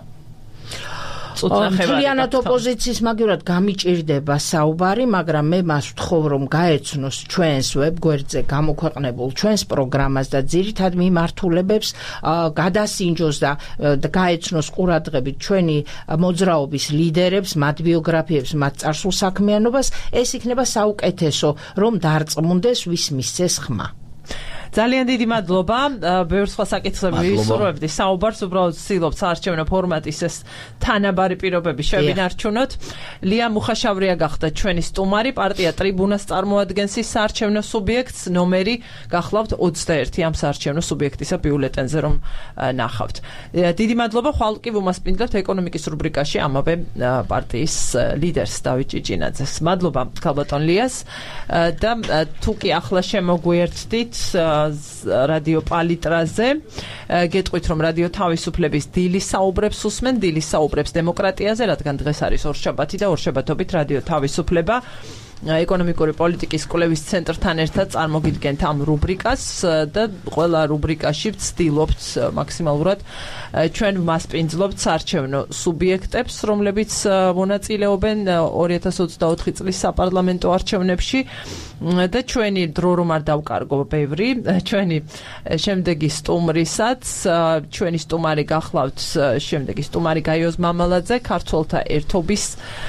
მთლიანად ოპოზიციის მაგივრად გამიჭირდება საუბარი, მაგრამ მე მას ვთხოვ, რომ გაეცნოს ჩვენს ვებგვერდზე გამოქვეყნებულ ჩვენს პროგრამას და ძირითად მიმართულებებს გადასინჯოს და გაეცნოს ყურადღებით ჩვენი მოძრაობის ლიდერებს, მათ ბიოგრაფიებს, მათ წარსულ საქმიანობას. ეს იქნება საუკეთესო, რომ დარწმუნდეს ვის მისცეს ხმა. ძალიან დიდი მადლობა. ბევრ სხვა საკითხებზე ვისურვებდი საუბარს, უბრალოდ ვცდილობთ საარჩევნო ფორმატის ეს თანაბარი პირობები შევინარჩუნოთ. ლია მუხაშავრია გახდა ჩვენი სტუმარი, პარტია ტრიბუნას წარმოადგენს ის საარჩევნო სუბიექტს, ნომერი გახლავთ ოცდაერთი ამ საარჩევნო სუბიექტისა ბიულეტენზე რომ ნახავთ. დიდი მადლობა, ხვალ კი ვუმასპინძლებთ ეკონომიკის რუბრიკაში ამავე პარტიის ლიდერს დავით ჭიჭინაძეს. მადლობა ქალბატონლიას და თუ კი ახლა შემოგვიერთდით რადიო პალიტრაზე. გეტყვით, რომ რადიო თავისუფლების დილის საუბრებს უსმენ, დილის საუბრებს დემოკრატიაზე, რადგან დღეს არის ორშაბათი და ორშაბათობით რადიო თავისუფლება ეკონომიკური პოლიტიკის კვლევის ცენტრთან ერთად წარმოგიდგენთ ამ რუბრიკას და ყველა რუბრიკაში ვცდილობთ მაქსიმალურად ჩვენ ვმასპინძლობთ საარჩევნო სუბიექტებს, რომლებიც მონაწილეობენ ორი ათას ოცდაოთხი წლის საპარლამენტო არჩევნებში და ჩვენი დრო რომ არ დავკარგო ბევრი, ჩვენი შემდეგი სტუმრისაც, ჩვენი სტუმარი გახლავთ შემდეგი სტუმარი გაიოზ მამალაძე, ქართველთა ერთობის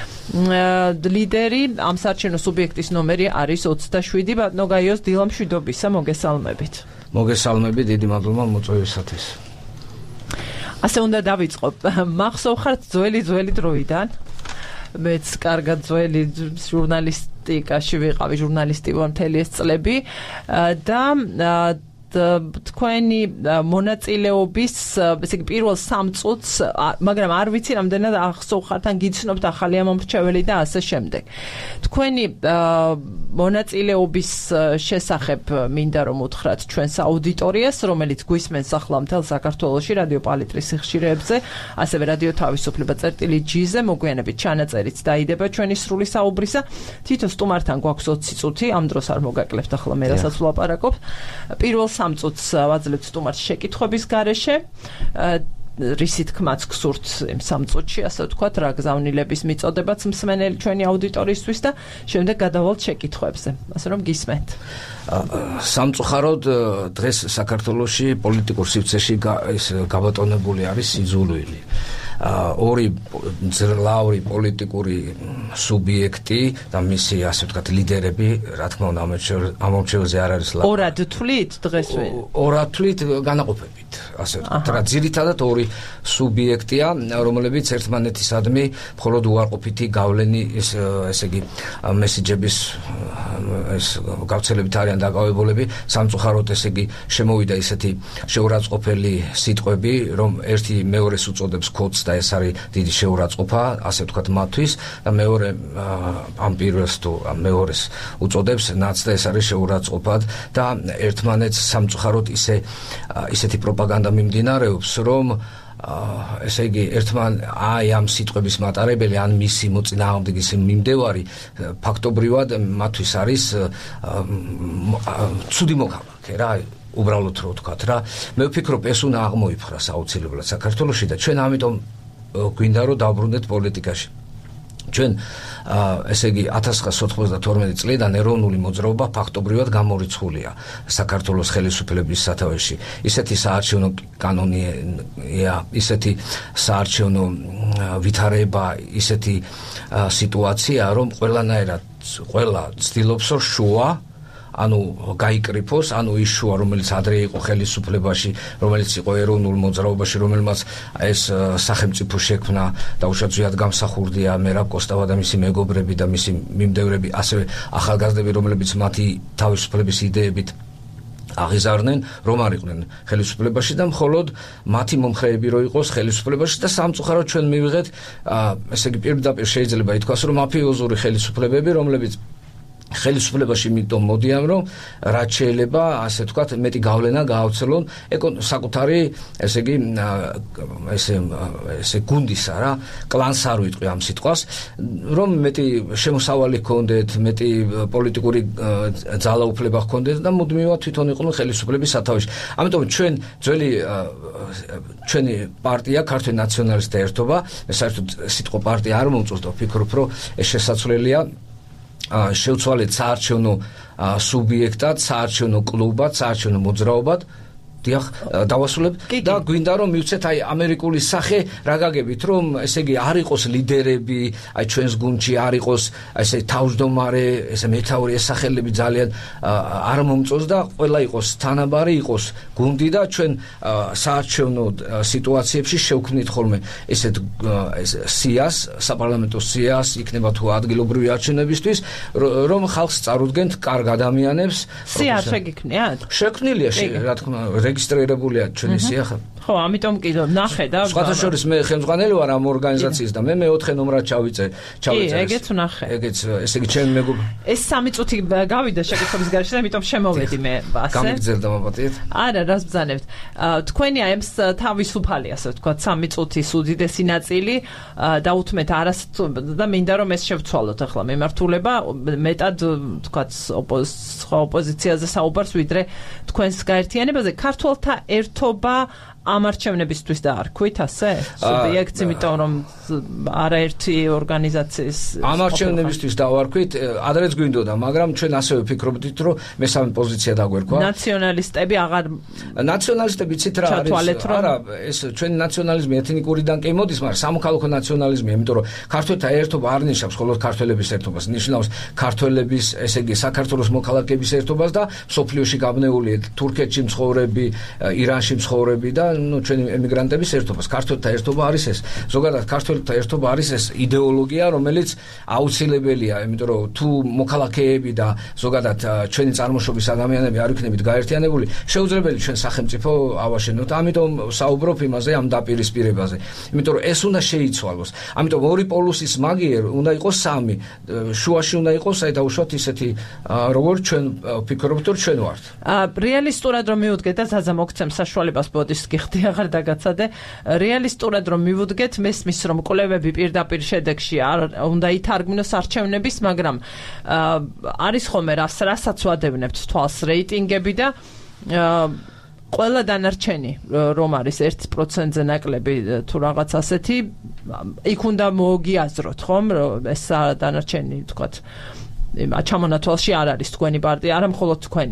ლიდერი, ამ საარჩევნო სუბიექტის ნომერი არის ოცდაშვიდი. ბატონო გაიოზ, დილა მშვიდობისა, მოგესალმებით. მოგესალმებით, დიდი მადლობა მოწვევისათვის. ასე უნდა დავიწყო. მახსოვხართ ძველი ძველი დროიდან. მეც კარგად ძველი ჟურნალისტიკაში ვიყავი, ჟურნალისტი ვარ მთელი ეს წლები და თქვენი მონაწილეობის ესე იგი პირველ სამ წუთს, მაგრამ არ ვიცი რამდენად ახსოვხართ ან გიცნობთ ახალი ამომრჩეველი და ასე შემდეგ. თქვენი მონაწილეობის შესახებ მინდა რომ უთხრათ ჩვენს აუდიტორიას, რომელიც გვისმენს ახლა მთელ საქართველოში რადიო პალიტრის სიხშირეებზე, ასევე რადიო თავისუფლება წერტილი ჯი-ზე, მოგვიანებით ჩანაწერიც დაიდება ჩვენი სრული საუბრისა. თითო სტუმართან გვაქვს ოცი წუთი, ამ დროს არ მოგაკლებთ ახლა მე რასაც ვლაპარაკობ. პირველ სამ წუთს ვაძლევთ სტუმარს შეკითხვების გარეშე. რისი თქმაც გსურთ იმ სამ წუთში, ასე ვთქვათ, რა გზავნილების მიწოდებაც მსმენელი ჩვენი აუდიტორიისთვის და შემდეგ გადავალთ შეკითხვებზე. ასე რომ გისმენთ. სამწუხაროდ დღეს საქართველოში პოლიტიკურ სივრცეში ეს გაბატონებული არის სიძულვილი. ორი ძლავრი პოლიტიკური სუბიექტი და მისი ასე ვთქვათ ლიდერები, რა თქმა უნდა, ამომრჩეველზე არ არის ლაპარაკი. ორად თვლით დღეს? ორად თვლით განაყოფებით, ასე ვთქვათ. რა ძირითადად ორი სუბიექტია, რომლებიც ერთმანეთისადმი მხოლოდ უარყოფითი გავლენი ეს ესე იგი მესიჯების ეს გავრცელებით არიან დაკავებულები. სამწუხაროდ ესე იგი შემოვიდა ისეთი შეურაცხყოფელი სიტყვები, რომ ერთი მეორეს უწოდებს კოდს და ეს არის დიდი შეურაცხყოფა, ასე ვთქვათ მათთვის და მეორე ამ პირველს თუ მეორეს უწოდებს ნაც და ეს არის შეურაცხყოფად და ერთმანეთს სამწუხაროდ ისე ისეთი პროპაგანდა მიმდინარეობს, რომ ესე იგი ერთმან აი ამ სიტყვების მატარებელი ან მისი მოწინააღმდეგის მიმდევარი ფაქტობრივად მათთვის არის ცუდი მოქალაქე რა, უბრალოდ რო ვთქვათ რა. მე ვფიქრობ, ეს უნდა აღმოიფხვრას აუცილებლად საქართველოში და ჩვენ ამიტომ გვინდა რომ დავბრუნდეთ პოლიტიკაში. ჩვენ ესე იგი ათას ცხრაასი ოცდათორმეტი წლიდან ეროვნული მოძრაობა ფაქტობრივად გამორიცხულია საქართველოს ხელისუფლების სათავეში. ისეთი საარჩევნო კანონია, ისეთი საარჩევნო ვითარება, ისეთი სიტუაცია, რომ ყველანაირად ყველა ცდილობს რომ შუა ანუ გაიკრიფოს, ანუ ის შუა, რომელიც ადრე იყო ხელისუფლებაში, რომელიც იყო ეროვნულ მოძრაობაში, რომელმაც ეს სახელმწიფო შექმნა და უშუალოდ ზიად გამსახურდია მერაბ კოსტავა და მისი მეგობრები და მისი მიმდევრები, ასევე ახალგაზრდები, რომლებიც მათი თავისუფლების იდეებით აღიზარდნენ, რომ არ იყვნენ ხელისუფლებაში და მხოლოდ მათი მომხრეები რო იყოს ხელისუფლებაში და სამწუხაროდ ჩვენ მივიღეთ, ესე იგი პირდაპირ შეიძლება ითქვას, რომ მაფიოზური ხელისუფლებები, რომლებიც ხელისუფლებაში მიტომ მოდიან, რომ რაც შეიძლება, ასე ვთქვათ, მეტი გავლენა გაავრცელონ საკუთარი, ესე იგი, ესე ესე გუნდისა რა, კლანს არ ვიტყვი ამ სიტყვას, რომ მეტი შემოსავალი ჰქონდეთ, მეტი პოლიტიკური ძალაუფლება ჰქონდეთ და მუდმივად თვითონ იყვნენ ხელისუფლების სათავეში. ამიტომ ჩვენ ძველი ჩვენი პარტია, ქართული ნაციონალისტთა ერთობა, საერთოდ სიტყვა პარტია არ მომწონს და ვფიქრობ, რომ ეს შესაძლებელია შევცვალეთ საარჩევნო სუბიექტად, საარჩევნო კლუბად, საარჩევნო მოძრაობად. დიახ, დავასრულებ და გვინდა რომ მივცეთ აი ამერიკული სახე რა გაგებით, რომ ესე იგი არ იყოს ლიდერები, აი ჩვენს გუნდში არ იყოს ესე თავმჯდომარე, ესე მეთაური ეს სახელები ძალიან არ მომწონს და ყველა იყოს თანაბარი, იყოს გუნდი და ჩვენ საარჩევნო სიტუაციებში შევქმნით ხოლმე ესეთ სიას, საპარლამენტო სიას, იქნება თუ ადგილობრივი არჩევნებისთვის, რომ ხალხს წარუდგენთ კარგ ადამიანებს. სია შეგიქნიათ? შექმნილია, რა თქმა უნდა, რეგისტრირებულია ჩვენი სია. ხო, ამიტომ კი ნახე და სხვათა შორის მე ხელმძღვანელი ვარ ამ ორგანიზაციის და მე მეოთხე ნომრად ჩავიწე, ჩავიწე. კი, ეგეც ვნახე. ეგეც, ესე იგი ჩემი მეგობარი. ეს სამი წუთი გავიდა შეკითხების გარეშე და ამიტომ შემოვედი მე ასე. გამიგზელდა მაპატიეთ? არა, რას ბრძანებთ. თქვენი აი ეს თავისუფალი, ასე ვთქვათ, სამი წუთის უდიდესი ნაწილი დაუთმეთ არას და მინდა რომ ეს შევცვალოთ ახლა მემართულება, მეტად ვთქვათ, ოპოზიციაზე საუბარს ვიდრე თქვენს გაერთიანებაზე. ქართველთა ერთობა ამ არჩევნებისთვის დაარქვით ასე? სუბიექტს, იმიტომ რომ არაერთი ორგანიზაციის ამ არჩევნებისთვის დავარქვით, ადრეც გვინდოდა, მაგრამ ჩვენ ასევე ვფიქრობდით, რომ მესამე პოზიცია დაგვერქვა. ნაციონალისტები აღარ ნაციონალისტები ცით რა არის? არა, ეს ჩვენი ნაციონალიზმი ეთნიკურიდან კი მოდის, მაგრამ სამოქალაქო ნაციონალიზმია, იმიტომ რომ ქართველთა ერთობა არ ნიშნავს მხოლოდ ქართველების ერთობას, ნიშნავს ქართველების, ესე იგი, საქართველოს მოქალაქეების ერთობას და სოფლიოში გაბნეული თურქეთში მცხოვრები, ირანში მცხოვრები და ნუ ჩვენი ემიგრანტების ერთობას. ქართველთა ერთობა არის ეს. ზოგადად ქართველთა ერთობა არის ეს იდეოლოგია, რომელიც აუცილებელია, იმიტომ რომ თუ მოქალაქეები და ზოგადად ჩვენი წარმოშობის ადამიანები არ იქნებით გაერთიანებული, შეუძლებელი ჩვენ სახელმწიფო ავაშენოთ. ამიტომ საუბრობ იმაზე, ამ დაპირისპირებაზე. იმიტომ რომ ეს უნდა შეიცვალოს. ამიტომ ორი პოლუსის მაგიერ უნდა იყოს სამი. შუაში უნდა იყოს აი დაუშვათ ისეთი როგორ ჩვენ ვფიქრობთ, რომ ჩვენ ვართ. რეალისტურად რომ მივუდგეთ და ზაზა მოგცემ საშუალებას ბოდის გიხდი აღარ დაგაცადე. რეალისტურად რომ მივუდგეთ, მესმის რომ კვლევები პირდაპირ შედეგში არ უნდა ითარგმნოს არჩევნების, მაგრამ არის ხოლმე რას რასაც ვადევნებთ თვალს რეიტინგები და ყველა დანარჩენი რომ არის ერთ პროცენტზე ნაკლები თუ რაღაც ასეთი, იქ უნდა მოგიაზროთ ხომ, რომ ეს დანარჩენი თქვათ ჩამონათვალში არ არის თქვენი პარტია, არა მხოლოდ თქვენი.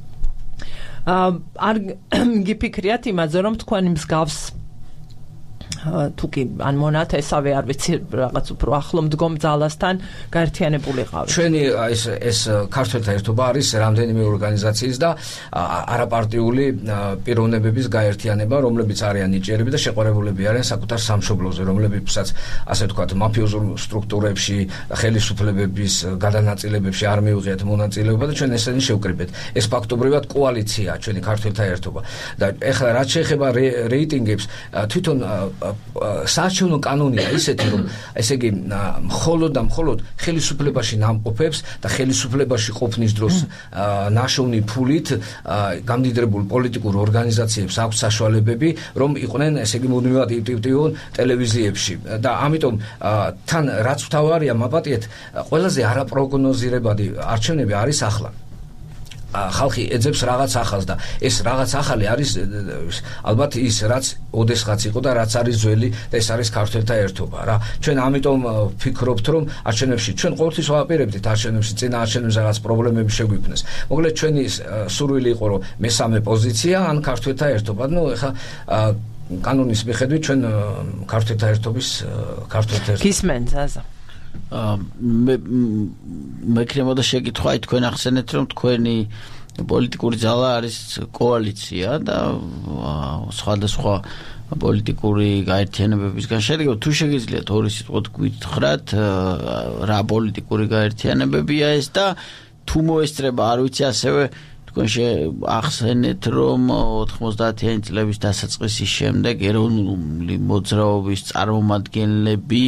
არ გიფიქრიათ იმაზე, რომ თქვენი მსგავს თუ კი ან მონათესავე არ ვიცი რაღაც უფრო ახლო მდგომ ძალასთან გაერთიანებული ყავით. ჩვენი ეს ეს ქართველთა ერთობა არის რამდენიმე ორგანიზაციის და არაპარტიული პიროვნებების გაერთიანება, რომლებიც არიან ნიჭიერები და შეყვარებულები არიან საკუთარ სამშობლოზე, რომლებიცაც ასე ვთქვათ, მაფიოზურ სტრუქტურებში, ხელისუფლებების გადანაწილებებში არ მიუღიათ მონაწილეობა და ჩვენ ესენი შევკრიბეთ. ეს ფაქტობრივად კოალიციაა ჩვენი ქართველთა ერთობა. და ეხლა რაც შეეხება რეიტინგებს, თვითონ საარჩევნო კანონია ისეთი, რომ ესე იგი მხოლოდ და მხოლოდ ხელისუფლებაში ნამყოფებს და ხელისუფლებაში ყოფნის დროს ნაშოვნი ფულით გამდიდრებულ პოლიტიკურ ორგანიზაციებს აქვს საშუალებები, რომ იყვნენ ესე იგი მუდმივად აქტიურონ ტელევიზიებში და ამიტომ თან რაც ვთავარია მაპატიეთ, ყველაზე არაპროგნოზირებადი არჩევნები არის ახლა. ხალხი ეძებს რაღაც ახალს და ეს რაღაც ახალი არის ალბათ ის რაც ოდესღაც იყო და რაც არის ძველი და ეს არის ქართველთა ერთობა რა. ჩვენ ამიტომ ვფიქრობთ რომ არჩევნებში ჩვენ ყოველთვის ვაპირებდით არჩევნებში წინა არჩევნებში რაღაც პრობლემები შეგვიქმნეს. მოკლედ ჩვენი სურვილი იყო რომ მესამე პოზიცია ან ქართველთა ერთობა. ნუ ეხა კანონის მიხედვით ჩვენ ქართველთა ერთობის ქართველთა ერთობა გისმენ ზაზა მე მექნებოდა შეკითხვა თქვენ ახსენეთ რომ თქვენი პოლიტიკური ძალა არის კოალიცია და სხვადასხვა პოლიტიკური გაერთიანებებისგან შედგება. თუ შეგიძლიათ ორი სიტყვით გითხრათ რა პოლიტიკური გაერთიანებებია ეს და თუ მოესწრება არ ვიცი ასევე თქვენ ახსენეთ რომ ოთხმოცდაათიანი წლების დასაწყისის შემდეგ ეროვნული მოძრაობის წარმომადგენლები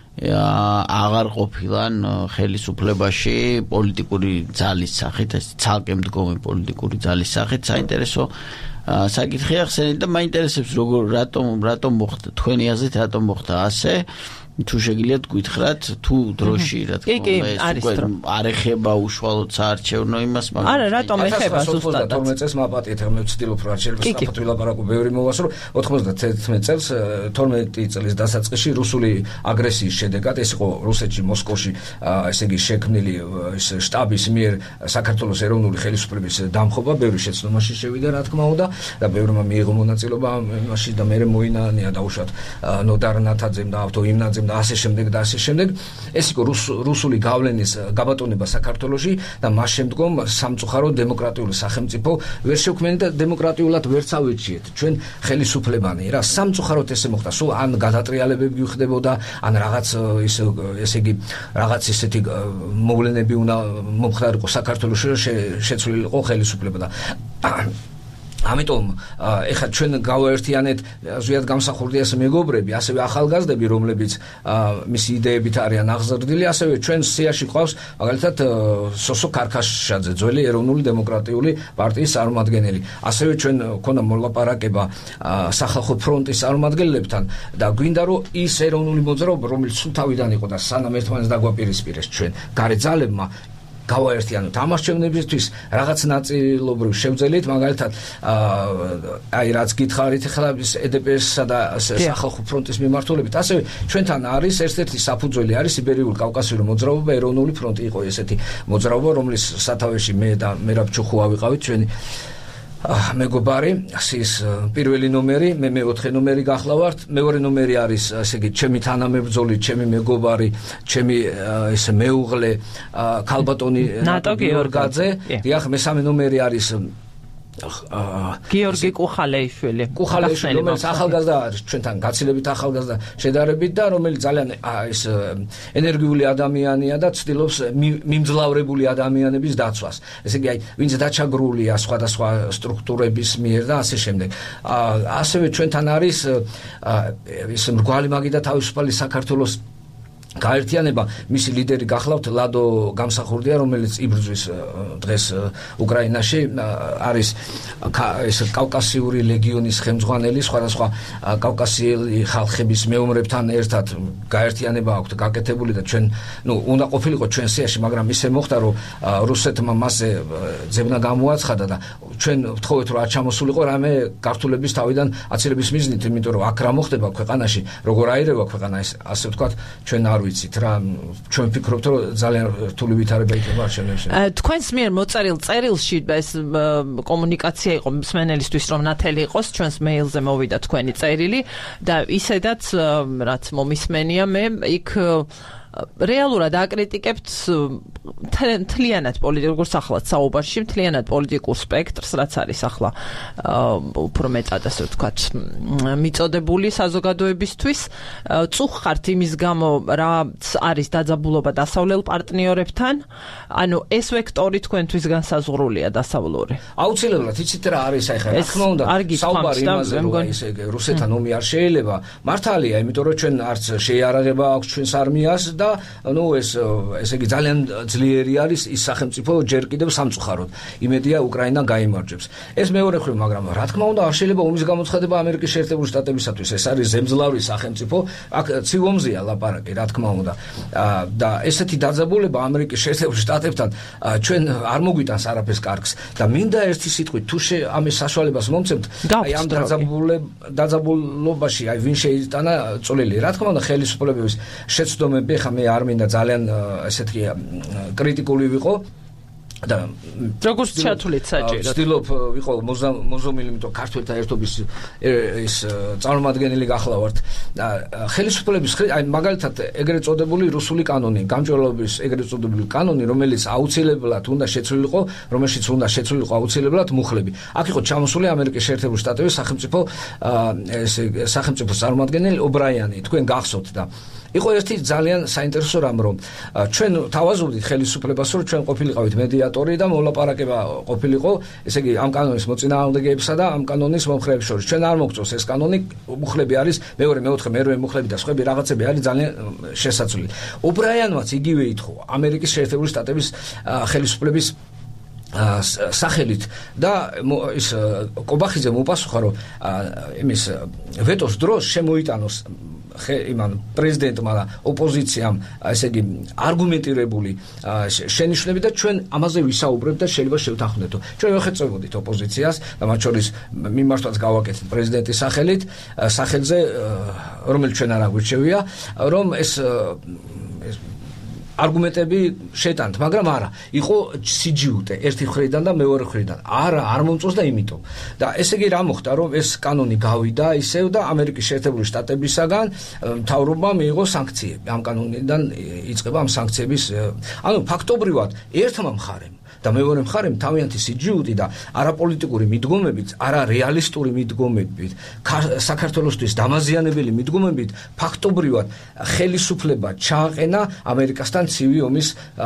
აღარ ყოფილან ხელისუფლებაში პოლიტიკური ძალის სახით, ეს ცალკე მდგომი პოლიტიკური ძალის სახით. საინტერესო საკითხი ახსენეთ და მაინტერესებს როგორ რატომ რატომ მოხდა თქვენი აზრით რატომ მოხდა ასე თუ შეგიძლიათ გითხრათ თუ დროში რა თქმა უნდა არ ეხება უშუალოდ საარჩევნო იმას მაგრამ არა რატომ ეხება ზუსტად თორმეტ წელს მაპატიეთ მე ვცდილობ რა შეიძლება საფრთხე ვილაპარაკო ბევრი მოვასრო ოთხმოცდათერთმეტ წელს თორმეტი წლის დასაწყისში რუსული აგრესიის შედეგად ეს იყო რუსეთში მოსკოვში ესე იგი შექმნილი ეს შტაბის მიერ საქართველოს ეროვნული ხელისუფლების დამხობა ბევრი შეცდომაში შევიდა რა თქმა უნდა და ბევრმა მიიღო მონაწილეობა მაშინ და მე მოინანია დაუშვათ ნოდარ ნათაძემ და ავტო იმნაძემ და ასე შემდეგ და ასე შემდეგ ეს იყო რუსული გავლენის გაბატონება საქართველოში და მას შემდგომ სამწუხარო დემოკრატიული სახელმწიფო ვერ შექმნა და დემოკრატიულად ვერ წავიჩიეთ ჩვენ ხელისუფლებანი რა სამწუხაროდ ესე მოხდა სულ ან გადატრიალებები ხდებოდა ან რაღაც ის ესე იგი რაღაც ისეთი მოვლენები უნდა მომხდარიყო საქართველოში შეცვლილიყო ხელისუფლება და ამიტომ ეხლა ჩვენ გავაერთიანეთ ზუსტად გამსახურდიას მეგობრები, ასევე ახალგაზრდები, რომლებიც მისი იდეებით არიან აღზრდილი, ასევე ჩვენ სიაში ყავს მაგალითად სოსო ქარქაშაძე, ძველი ეროვნული დემოკრატიული პარტიის წარმომადგენელი. ასევე ჩვენ ქონდა მოლაპარაკება სახალხო ფრონტის წარმომადგენლებთან და გვინდა რომ ის ეროვნული მოძრაობა, რომელიც სულ თავიდან იყო და სანამ ერთმანეთს დაგვაპირისპირეს ჩვენ გარეთ ძალებმა გავაერთიანოთ ამასჩევნებისთვის რაღაც ნაწილობრივ შევძელით მაგალითად აი რაც გითხარით ახლა ე დე პე ეს-სა და სახალხო ფრონტის მიმართულებით ასევე ჩვენთან არის ერთ-ერთი საფუძველი არის იბერიული კავკასიური მოძრაობა ეროვნული ფრონტი იყო ესეთი მოძრაობა რომლის სათავეში მე და მერაბ ჩუხუა ვიყავით ჩვენი მეგობარი ის პირველი ნომერი მე მეოთხე ნომერი გახლავართ მეორე ნომერი არის ესე იგი ჩემი თანამებრძოლი ჩემი მეგობარი ჩემი ესე მეუღლე ქალბატონი ნატო გიორგაძე დიახ მესამე ნომერი არის გიორგი კუხალეიშვილი კუხალეიშვილი რომელიც ახალგაზრდა არის ჩვენთან გაცილებით ახალგაზრდა შედარებით და რომელიც ძალიან ის ენერგიული ადამიანია და ცდილობს მიმძლავრებული ადამიანების დაცვას ესე იგი აი ვინც დაჩაგრულია სხვადასხვა სტრუქტურების მიერ და ასე შემდეგ ასევე ჩვენთან არის ის მრგვალი მაგი და თავისუფალი საქართველოს გაერთიანება მისი ლიდერი გახლავთ ლადო გამსახურდია რომელიც იბრძვის დღეს უკრაინაში არის ეს კავკასიური ლეგიონის ხელმძღვანელი სხვადასხვა კავკასიელი ხალხების მეომრებთან ერთად გაერთიანება აქვს გაკეთებული და ჩვენ ნუ უნდა ყოფილიყო ჩვენ სიაში მაგრამ ისე მოხდა რომ რუსეთმა მასზე ძებნა გამოაცხადა და ჩვენ ვთხოვეთ რომ არ ჩამოსულიყო რამე ქართულების თავიდან აცილების მიზნით იმიტომ რომ აქ რა მოხდება ქვეყანაში როგორ აირევა ქვეყანა ეს ასე ვთქვათ ჩვენ არ ვიცით რა ჩვენ ვფიქრობთ რომ ძალიან რთული ვითარება იქნება არჩევნებში. თქვენს მიერ მოწერილ წერილში ეს კომუნიკაცია იყო მსმენელისთვის რომ ნათელი იყოს ჩვენს მეილზე მოვიდა თქვენი წერილი და ისედაც რაც მომისმენია მე იქ რეალურად აკრიტიკებთ მთლიანად პოლიტიკურ სახლად საუბარში მთლიანად პოლიტიკურ სპექტრს რაც არის ახლა უფრო მეტად ასე ვთქვათ მიწოდებული საზოგადოებისთვის წუხხართ იმის გამო რაც არის დაძაბულობა დასავლელ პარტნიორებთან ანუ ეს ვექტორი თქვენთვის განსაზღვრულია დასავლური აუცილებლად იცით რა არის აი ხა რა თქმა უნდა საუბარი იმაზე რომ ესე რუსეთთან ომი არ შეიძლება მართალია იმიტომ რომ ჩვენ არც შეიარაღება აქვს ჩვენს არმიას და ნუ ეს ესე იგი ძალიან ძლიერი არის ის სახელმწიფო ჯერ კიდევ სამწუხაროდ. იმედია უკრაინა გაიმარჯვებს. ეს მეორე მხრივ, მაგრამ რა თქმა უნდა არ შეიძლება ომის გამოცხადება ამერიკის შეერთებული შტატებისათვის. ეს არის ზემძლავრი სახელმწიფო, აქ ციომზეა ლაპარაკი, რა თქმა უნდა. და ესეთი დაძაბულება ამერიკის შეერთებულ შტატებთან ჩვენ არ მოგვიტანს არაფერს კარგს და მინდა ერთი სიტყვით თუ ამის საშუალებას მომცემთ, აი ამ დაძაბულობაში აი ვინ შეიტანა წვლილი. რა თქმა უნდა ხელისუფლებების შეცდომები, ხა მე არ მინდა ძალიან ესეთი კრიტიკული ვიყო და როგორც ჩათვლით საჭიროდ. ვცდილობ ვიყო მოზომილი, იმიტომ ქართველთა ერთობის ის წარმომადგენელი გახლავართ. ხელისუფლების აი მაგალითად ეგრეთ წოდებული რუსული კანონი, გამჭვირვალობის ეგრეთ წოდებული კანონი, რომელიც აუცილებლად უნდა შეცვლილიყო, რომელშიც უნდა შეცვლილიყო აუცილებლად მუხლები. აქ იყო ჩამოსული ამერიკის შეერთებული შტატების სახელმწიფო ეს სახელმწიფო წარმომადგენელი ობრაიანი, თქვენ გახსოვთ და იყო ერთი ძალიან საინტერესო რამ, რომ ჩვენ თავაზობდით ხელისუფლებას, რომ ჩვენ ყოფილიყავით მედიატორი და მოლაპარაკება ყოფილიყო, ესე იგი ამ კანონის მოწინააღმდეგეებსა და ამ კანონის მომხრეების შორის. ჩვენ არ მოგწონს ეს კანონი, მუხლები არის მეორე, მეოთხე, მერვე მუხლები და სხვები რაღაცები არის ძალიან შესაძლებელი. ობრაიანმაც იგივე ითხოვა ამერიკის შეერთებული შტატების ხელისუფლების სახელით და ის კობახიძემ უპასუხა, რომ იმის ვეტოს დროს შემოიტანოს იმან პრეზიდენტმა და ოპოზიციამ ესე იგი არგუმენტირებული შენიშვნები და ჩვენ ამაზე ვისაუბრებთ და შეიძლება შევთანხმდეთო. ჩვენ ვეხეწებოდით ოპოზიციას და მათ შორის მიმართვაც გავაკეთეთ პრეზიდენტის სახელით, სახელზე რომელიც ჩვენ არ აგვირჩევია, რომ ეს არგუმენტები შეტანთ, მაგრამ არა, იყო სიჯიუტე ერთი მხრიდან და მეორე მხრიდან. არა, არ მომწონს და იმიტომ. და ესე იგი რა მოხდა, რომ ეს კანონი გავიდა ისევ და ამერიკის შეერთებული შტატებისაგან მთავრობამ მიიღო სანქციები. ამ კანონიდან იწყება ამ სანქციების, ანუ ფაქტობრივად ერთმა მხარემ და მეორე მხარემ თავიანთი სიჯიუტი და არაპოლიტიკური მიდგომებით, არარეალისტური მიდგომებით, საქართველოსთვის დამაზიანებელი მიდგომებით ფაქტობრივად ხელისუფლება ჩააყენა ამერიკასთან ცივი ომის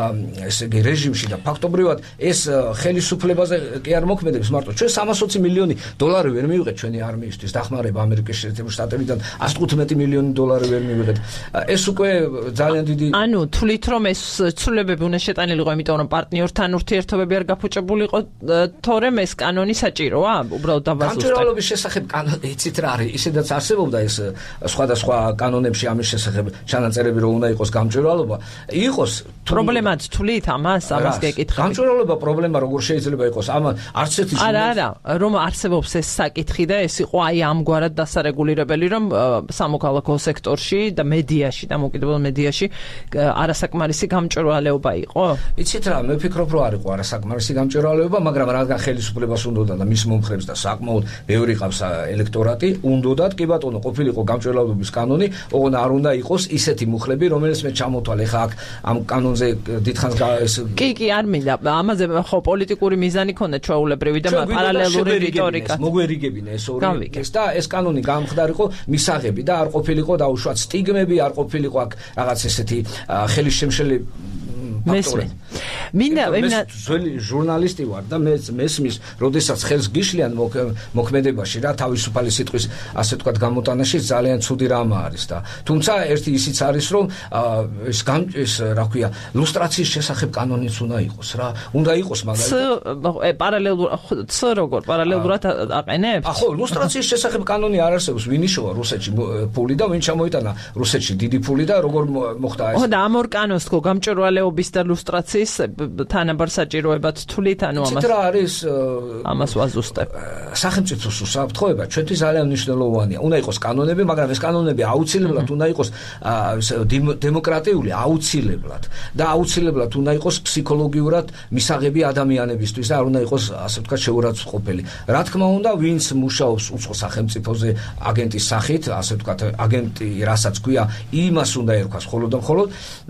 ესე იგი რეჟიმში და ფაქტობრივად ეს ხელისუფლებაზე კი არ მოქმედებს მარტო. ჩვენ სამას ოცი მილიონი დოლარი ვერ მივიღეთ ჩვენი არმიისთვის დახმარება ამერიკის შეერთებული შტატებიდან sto თხუთმეტი მილიონი დოლარი ვერ მივიღეთ. ეს უკვე ძალიან დიდი ანუ თვლით რომ ეს ცვლილებები უნდა შეტანილიყო, იმიტომ რომ პარტნიორთან ურთიერთობები არ გაფუჭებულიყო, თორემ ეს კანონი საჭიროა უბრალოდ დაბაზუსტება. გამჭვირვალობის შესახებ კანონი იცით რა არის, ისედაც არსებობდა ეს სხვადასხვა კანონებში ამის შესახებ ჩანაწერები, რომ უნდა იყოს გამჭვირვალობა. იყოს პრობლემად თვლით ამას, ამას გეკითხებით. გამჭვირვალობა პრობლემა როგორ შეიძლება იყოს? ამ არც ერთი არა, არა, რომ არსებობს ეს საკითხი და ეს იყო აი ამგვარად დასარეგულირებელი, რომ სამოქალაქო სექტორში და მედიაში, დამოუკიდებელ მედიაში არასაკმარისი გამჭვირვალეობა იყო? იცით რა, მე ვფიქრობ, რომ არ იყო არასაკმარისი გამჭვირვალეობა, მაგრამ რადგან ხელისუფლებას უნდოდა და მის მომხრეებს და საკმაოდ ბევრი ყავს ელექტორატი, უნდოდათ, კი ბატონო, ყოფილიყო გამჭვირვალეობის კანონი, ოღონდ არ უნდა იყოს ისეთი მუხლები, რომელიც მე ჩამოთვალ ეხა აქ ამ კანონზე დიდხანს ეს კი, კი, არ მინდა. ამაზე ხო პოლიტიკური მიზანი ქონდა ჩვეულებრივი და პარალელური რიტორიკა. მოგვერიგებინა ეს ორი ეს და ეს კანონი გამხდარიყო მისაღები და არ ყოფილიყო დაუშვათ სტიგმები, არ ყოფილიყო აქ რაღაც ესეთი ხელისშემშელი მესმის. მინდა მინდა ჟურნალისტი ვარ და მე მესმის, როდესაც ხელს გიშლიან მოქმედებაში რა თავისუფალი სიტყვის ასე ვთქვათ გამოტანაში ძალიან ცუდი რამა არის და თუმცა ერთი ისიც არის, რომ ეს ეს რა ქვია ლუსტრაციის შესახებ კანონიც უნდა იყოს რა. უნდა იყოს მაგალითად პარალელურ ც როგორ პარალელურად აყენებს? ხო, ლუსტრაციის შესახებ კანონი არ არსებობს. ვინ იშოვა რუსეთში ფული და ვინ ჩამოიტანა რუსეთში დიდი ფული და როგორ მოხდა ეს? ხო და ამ ორ კანონს თქო გამჭვირვალეობის და ლუსტრაციის თანაბარ საჭიროებად თვლით, ანუ ამას რა არის ამას ვაზუსტებ. სახელმწიფოს უსაფრთხოება ჩვენთვის ძალიან მნიშვნელოვანია. უნდა იყოს კანონები, მაგრამ ეს კანონები აუცილებლად უნდა იყოს დემოკრატიული, აუცილებლად და აუცილებლად უნდა იყოს ფსიქოლოგიურად მისაღები ადამიანებისთვის და არ უნდა იყოს ასე ვთქვათ შეურაცხყოფელი. რა თქმა უნდა, ვინც მუშაობს უცხო სახელმწიფოზე აგენტის სახით, ასე ვთქვათ აგენტი რასაც ქვია, იმას უნდა ერქვას მხოლოდ და მხოლოდ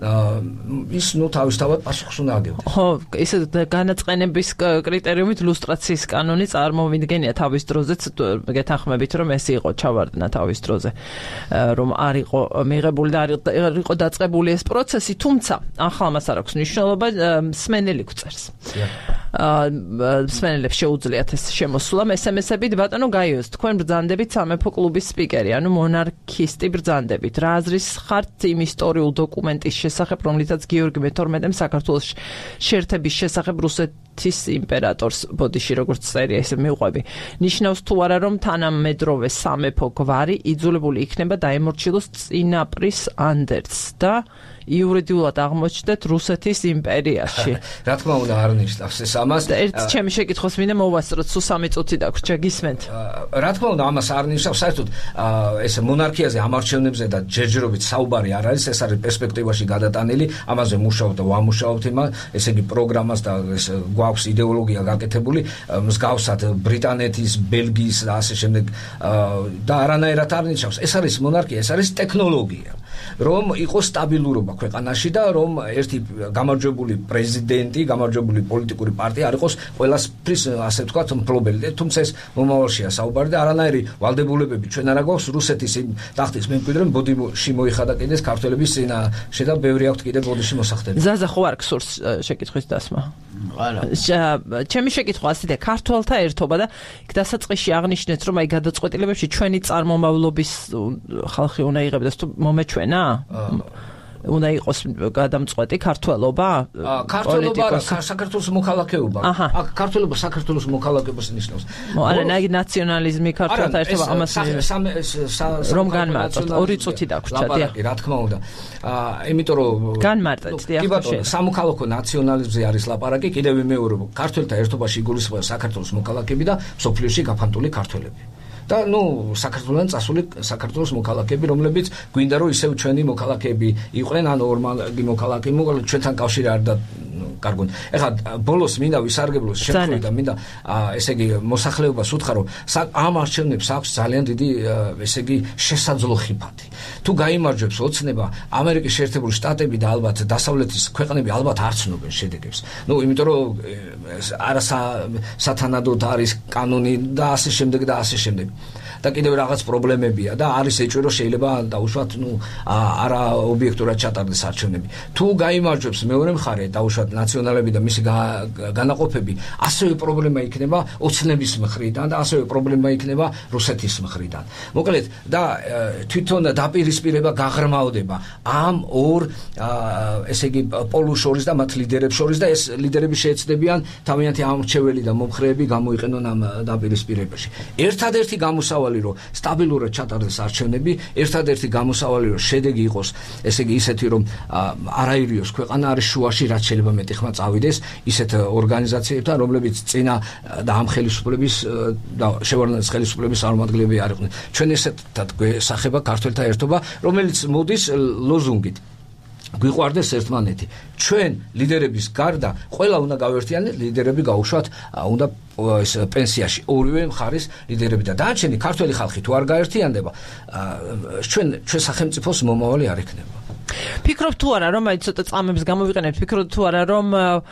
ის ნუ თავისთავად პასუხს უნდა აგებდეს. ხო, ისე განაწყენების კრიტერიუმით ლუსტრაციის კანონი წარმოვიდგენია თავის დროზეც, გეთანხმებით რომ ეს იყო ჩავარდნა თავის დროზე, რომ არ იყო მიღებული და არ იყო დაწყებული ეს პროცესი, თუმცა ახლა მას არ აქვს მნიშვნელობა, მსმენელი გვწერს. მსმენელებს შეუძლიათ ეს შემოსულა მესამესებით ბატონო გაიოს თქვენ ბრძანდებით სამეფო კლუბის სპიკერი ანუ მონარქისტი ბრძანდებით რა აზრის ხართ იმ ისტორიულ დოკუმენტის შესახებ რომლითაც გიორგი მეთორმეტემ საქართველოს შეერთების შესახებ რუსეთის იმპერატორს ბოდიში როგორც წერია ესე მივყვები ნიშნავს თუ არა რომ თანამედროვე სამეფო გვარი იძულებული იქნება დაემორჩილოს წინაპრის ანდერძს და იურიდიულად აღმოჩნდეთ რუსეთის იმპერიაში. რა თქმა უნდა არ ნიშნავს ეს ამას. ერთ ჩემი შეკითხვას მინდა მოვასწროთ, სულ სამი წუთი დაგვრჩა, გისმენთ? რა თქმა უნდა ამას არ ნიშნავს, საერთოდ ეს მონარქიაზე ამარჩევნებზე და ჯერჯერობით საუბარი არ არის, ეს არის პერსპექტივაში გადატანილი, ამაზე მუშაობთ და ვამუშაობთ იმა, ესე იგი პროგრამას და ეს გვაქვს იდეოლოგია გაკეთებული, მსგავსად ბრიტანეთის, ბელგიის და ასე შემდეგ და არანაირად არ ნიშნავს. ეს არის მონარქია, ეს არის ტექნოლოგია. რომ იყოს სტაბილურობა ქვეყანაში და რომ ერთი გამარჯვებული პრეზიდენტი, გამარჯვებული პოლიტიკური პარტია არ იყოს ყველასთვის ასე ვთქვათ მფლობელი. თუმცა ეს მომავალშია საუბარი და არანაირი ვალდებულებები ჩვენ არ აქვს რუსეთის იმ ტახტის მემკვიდრემ ბოდიში მოიხადა კიდეს ქართველების წინაშე და ბევრი აქვთ კიდე ბოდიში მოსახლეები. ზაზა ხო არ გსურს შეკითხვის დასმა? არა. ჩემი შეკითხვა ასეთია, ქართველთა ერთობა და დასაწყისში აღნიშნეთ რომ აი გადაწყვეტილებებში ჩვენი წარმომავლობის ხალხი უნდა იღებდეს თუ მომეჩვენა? უნდა იყოს გადამწყვეტი ქართველობა? ქართველობა საქართველოს მოქალაქეობა. აქ ქართველობა საქართველოს მოქალაქეობას ნიშნავს. არა, ნაციონალიზმი ქართველთა ერთობა ამას რომ განმარტოთ. ორი წუთი დაგვრჩა, დიახ. რა თქმა უნდა. იმიტომ რომ განმარტეთ, დიახ. კი ბატონო, სამოქალაქო ნაციონალიზმზე არის ლაპარაკი, კიდევ ვიმეორებ, ქართველთა ერთობაში იგულისხმება საქართველოს მოქალაქეები და სოფლიოში გაფანტული ქართველები. და ნუ საქართველოსთან წასული საქართველოს მოქალაქეები, რომლებიც გვინდა რომ ისევ ჩვენი მოქალაქეები იყვნენ, ან ნორმალური მოქალაქეები, მოკლედ ჩვენთან კავშირი არ და კარგონ. ეხლა ბოლოს მინდა ვისარგებლოს შემთხვევით და მინდა ესე იგი მოსახლეობას უთხრა რომ ამ არჩევნებს აქვს ძალიან დიდი ესე იგი შესაძლო ხიფათი. თუ გაიმარჯვებს ოცნება, ამერიკის შეერთებული შტატები და ალბათ დასავლეთის ქვეყნები ალბათ არ ცნობენ შედეგებს. ნუ იმიტომ რომ არასა სათანადოდ არის კანონი და ასე შემდეგ და ასე შემდეგ. და კიდევ რაღაც პრობლემებია და არის ეჭვი რომ შეიძლება დაუშვათ ნუ არა ობიექტურად ჩატარდეს არჩევნები. თუ გაიმარჯვებს მეორე მხარე დაუშვათ ნაციონალები და მისი განაყოფები, ასევე პრობლემა იქნება ოცნების მხრიდან და ასევე პრობლემა იქნება რუსეთის მხრიდან. მოკლედ და თვითონ დაპირისპირება გაღრმავდება ამ ორ ესე იგი პოლუს შორის და მათ ლიდერებს შორის და ეს ლიდერები შეეცდებიან თავიანთი ამრჩეველი და მომხრეები გამოიყენონ ამ დაპირისპირებაში. ერთადერთი გამოსავალი რომ სტაბილურად ჩატარდეს არჩევნები, ერთადერთი გამოსავალი რომ შედეგი იყოს, ესე იგი ისეთი რომ არაირიოს ქვეყანა არის შუაში, რაც შეიძლება მეტი ხმა წავიდეს ისეთ ორგანიზაციებთან, რომლებიც წინა და ამ ხელისუფლების და შევარდნაძის ხელისუფლების წარმომადგენლები არ იყვნენ. ჩვენ ესეთად გვესახება ქართველთა ერთობა, რომელიც მოდის ლოზუნგით გვიყვარდეს ერთმანეთი. ჩვენ ლიდერების გარდა ყველა უნდა გავერთიანდეს, ლიდერები გაუშვათ უნდა ეს პენსიაში ორივე მხარის ლიდერები და დანარჩენი ქართველი ხალხი თუ არ გაერთიანდება, ჩვენ ჩვენ სახელმწიფოს მომავალი არ იქნება. ფიქრობ თუ არა რომ აი ცოტა წამებს გამოვიყენებთ, ფიქრობ თუ არა რომ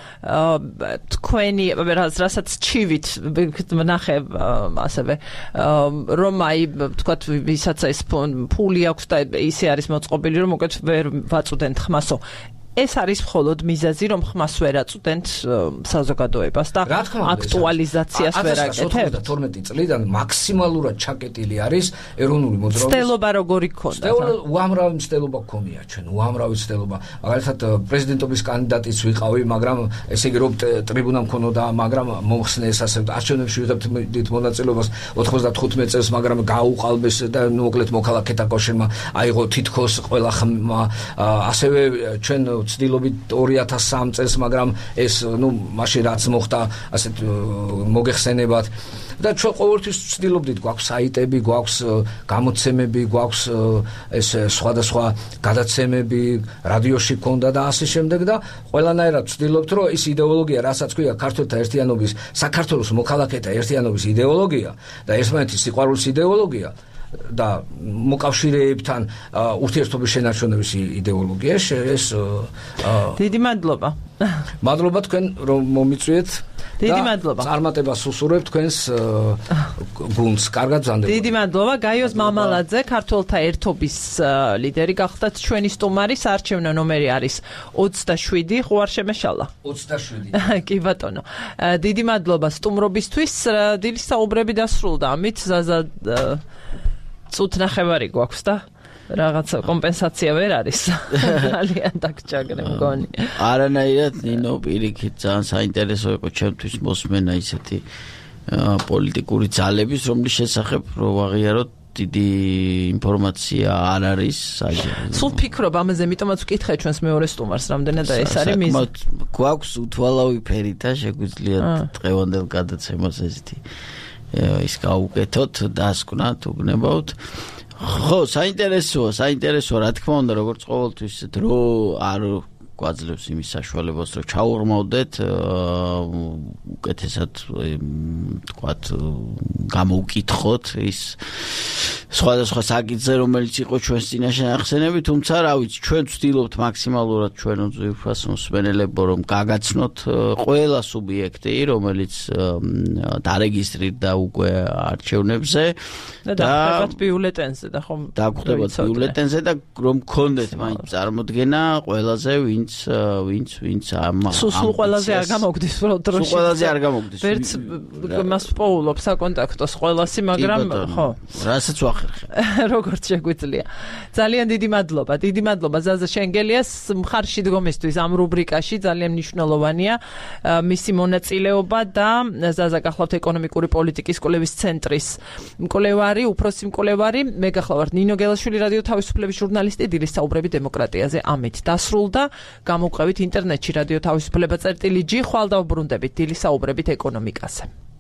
თქვენი რასაც ჩივით ნახე ასევე რომ აი თქვათ ვისაც ეს ფული აქვს და ისე არის მოწყობილი რომ უკეთ ვერ ვაწუდენთ ხმასო. ეს არის მხოლოდ მიზეზი რომ ხმას ვერ აწვდენთ საზოგადოებას და აქტუალიზაციას ვერ აკეთებთ. თორმეტი წლიდან მაქსიმალურად ჩაკეტილი არის ეროვნული მოძრაობის ცდელობა როგორი გქონდა? უამრავი ცდელობა გქონია ჩვენ, უამრავი ცდელობა. მაგალითად პრეზიდენტობის კანდიდატიც ვიყავი, მაგრამ ესე იგი რომ ტრიბუნა მქონოდა, მაგრამ მოხსნეს ასე არჩევნებში ვიღებთ მონაწილეობას ოთხმოცდათხუთმეტ წელს, მაგრამ გაუყალბეს და მოკლედ მოქალაქეთა კავშირმა აიღო თითქოს ყველა ხმა, ასევე ჩვენ ცდილობით ორი ათას სამი წელს, მაგრამ ეს ნუ მაშინ რაც მოხდა ასეთ მოგეხსენებათ და ჩვენ ყოველთვის ცდილობდით, გვაქვს საიტები, გვაქვს გამოცემები, გვაქვს ეს სხვადასხვა გადაცემები, რადიოში გქონდა და ასე შემდეგ და ყველანაირად ცდილობთ, რომ ის იდეოლოგია, რასაც ქვია ქართველთა ერთიანობის, საქართველოს მოქალაქეთა ერთიანობის იდეოლოგია და ერთმანეთის სიყვარულის იდეოლოგია და მოკავშირეებთან ურთიერთობის შენარჩუნების იდეოლოგია ეს დიდი მადლობა. მადლობა თქვენ რომ მომიწვიეთ დიდი მადლობა. წარმატებას უსურვებ თქვენს გუნდს. კარგად ბრძანდება. დიდი მადლობა. გაიოს მამალაძე, ქართველთა ერთობის ლიდერი გახდათ ჩვენი სტუმარი. საარჩევნო ნომერი არის ოცდაშვიდი. ხوار შემეშალა. ოცდაშვიდი. კი ბატონო. დიდი მადლობა სტუმრობისთვის. დილის საუბრები დასრულდა. ამით ზაზა წუთ ნახევარი გვაქვს და რაღაცა კომპენსაცია ვერ არის. ძალიან დაგჭაგრე მგონი. არანაირად ნინო პირიქით ძალიან საინტერესო იყო ჩემთვის მოსმენა ისეთი პოლიტიკური ძალების, რომლის შესახებ რო ვაღიაროთ დიდი ინფორმაცია არ არის. სულ ფიქრობ ამაზე, იმიტომაც ვკითხე ჩვენს მეორე სტუმარს, რამდენად ეს არის მიზ. გვაქვს უთვალავი ფერი და შეგვიძლია დღევანდელ გადაცემას ესეთი ის გავუკეთოთ, დასკვნათ, უგნებავთ. ხო, საინტერესოა, საინტერესოა, რა თქმა უნდა, როგორც ყოველთვის დრო არ გვაძლევს იმის საშუალებას, რომ ჩაუღრმავდეთ უკეთესად თქვათ გამოუკითხოთ ის სხვადასხვა საკითხზე, რომელიც იყო ჩვენს წინაშე ნახსენები, თუმცა რა ვიცი, ჩვენ ვცდილობთ მაქსიმალურად ჩვენ უძვირფას მსმენელებო, რომ გაგაცნოთ ყველა სუბიექტი, რომელიც დარეგისტრირდა უკვე არჩევნებზე და დაგვხვდებათ ბიულეტენზე და ხომ დაგვხვდებათ ბიულეტენზე და რომ გქონდეთ მაინც წარმოდგენა ყველაზე ვინც ვინც ვინც ამ სულ ყველაზე არ გამოგდის დროში. სულ ყველაზე არ გამოგდის. ვერც მას პოულობ საკონტაქტოს ყველასი, მაგრამ ხო. რასაც ვახერხე. როგორც შეგვიძლია. ძალიან დიდი მადლობა. დიდი მადლობა ზაზა შენგელიას მხარში დგომისთვის ამ რუბრიკაში ძალიან მნიშვნელოვანია მისი მონაწილეობა და ზაზა გახლავთ ეკონომიკური პოლიტიკის კვლევის ცენტრის მკვლევარი, უფროსი მკვლევარი. მე გახლავართ ნინო გელაშვილი, რადიო თავისუფლების ჟურნალისტი, დილის საუბრები დემოკრატიაზე. ამით დასრულდა. გამოვყევით ინტერნეტში რადიო თავისუფლება წერტილი ჯი, ხვალ დავბრუნდებით დილის საუბრებით ეკონომიკაზე.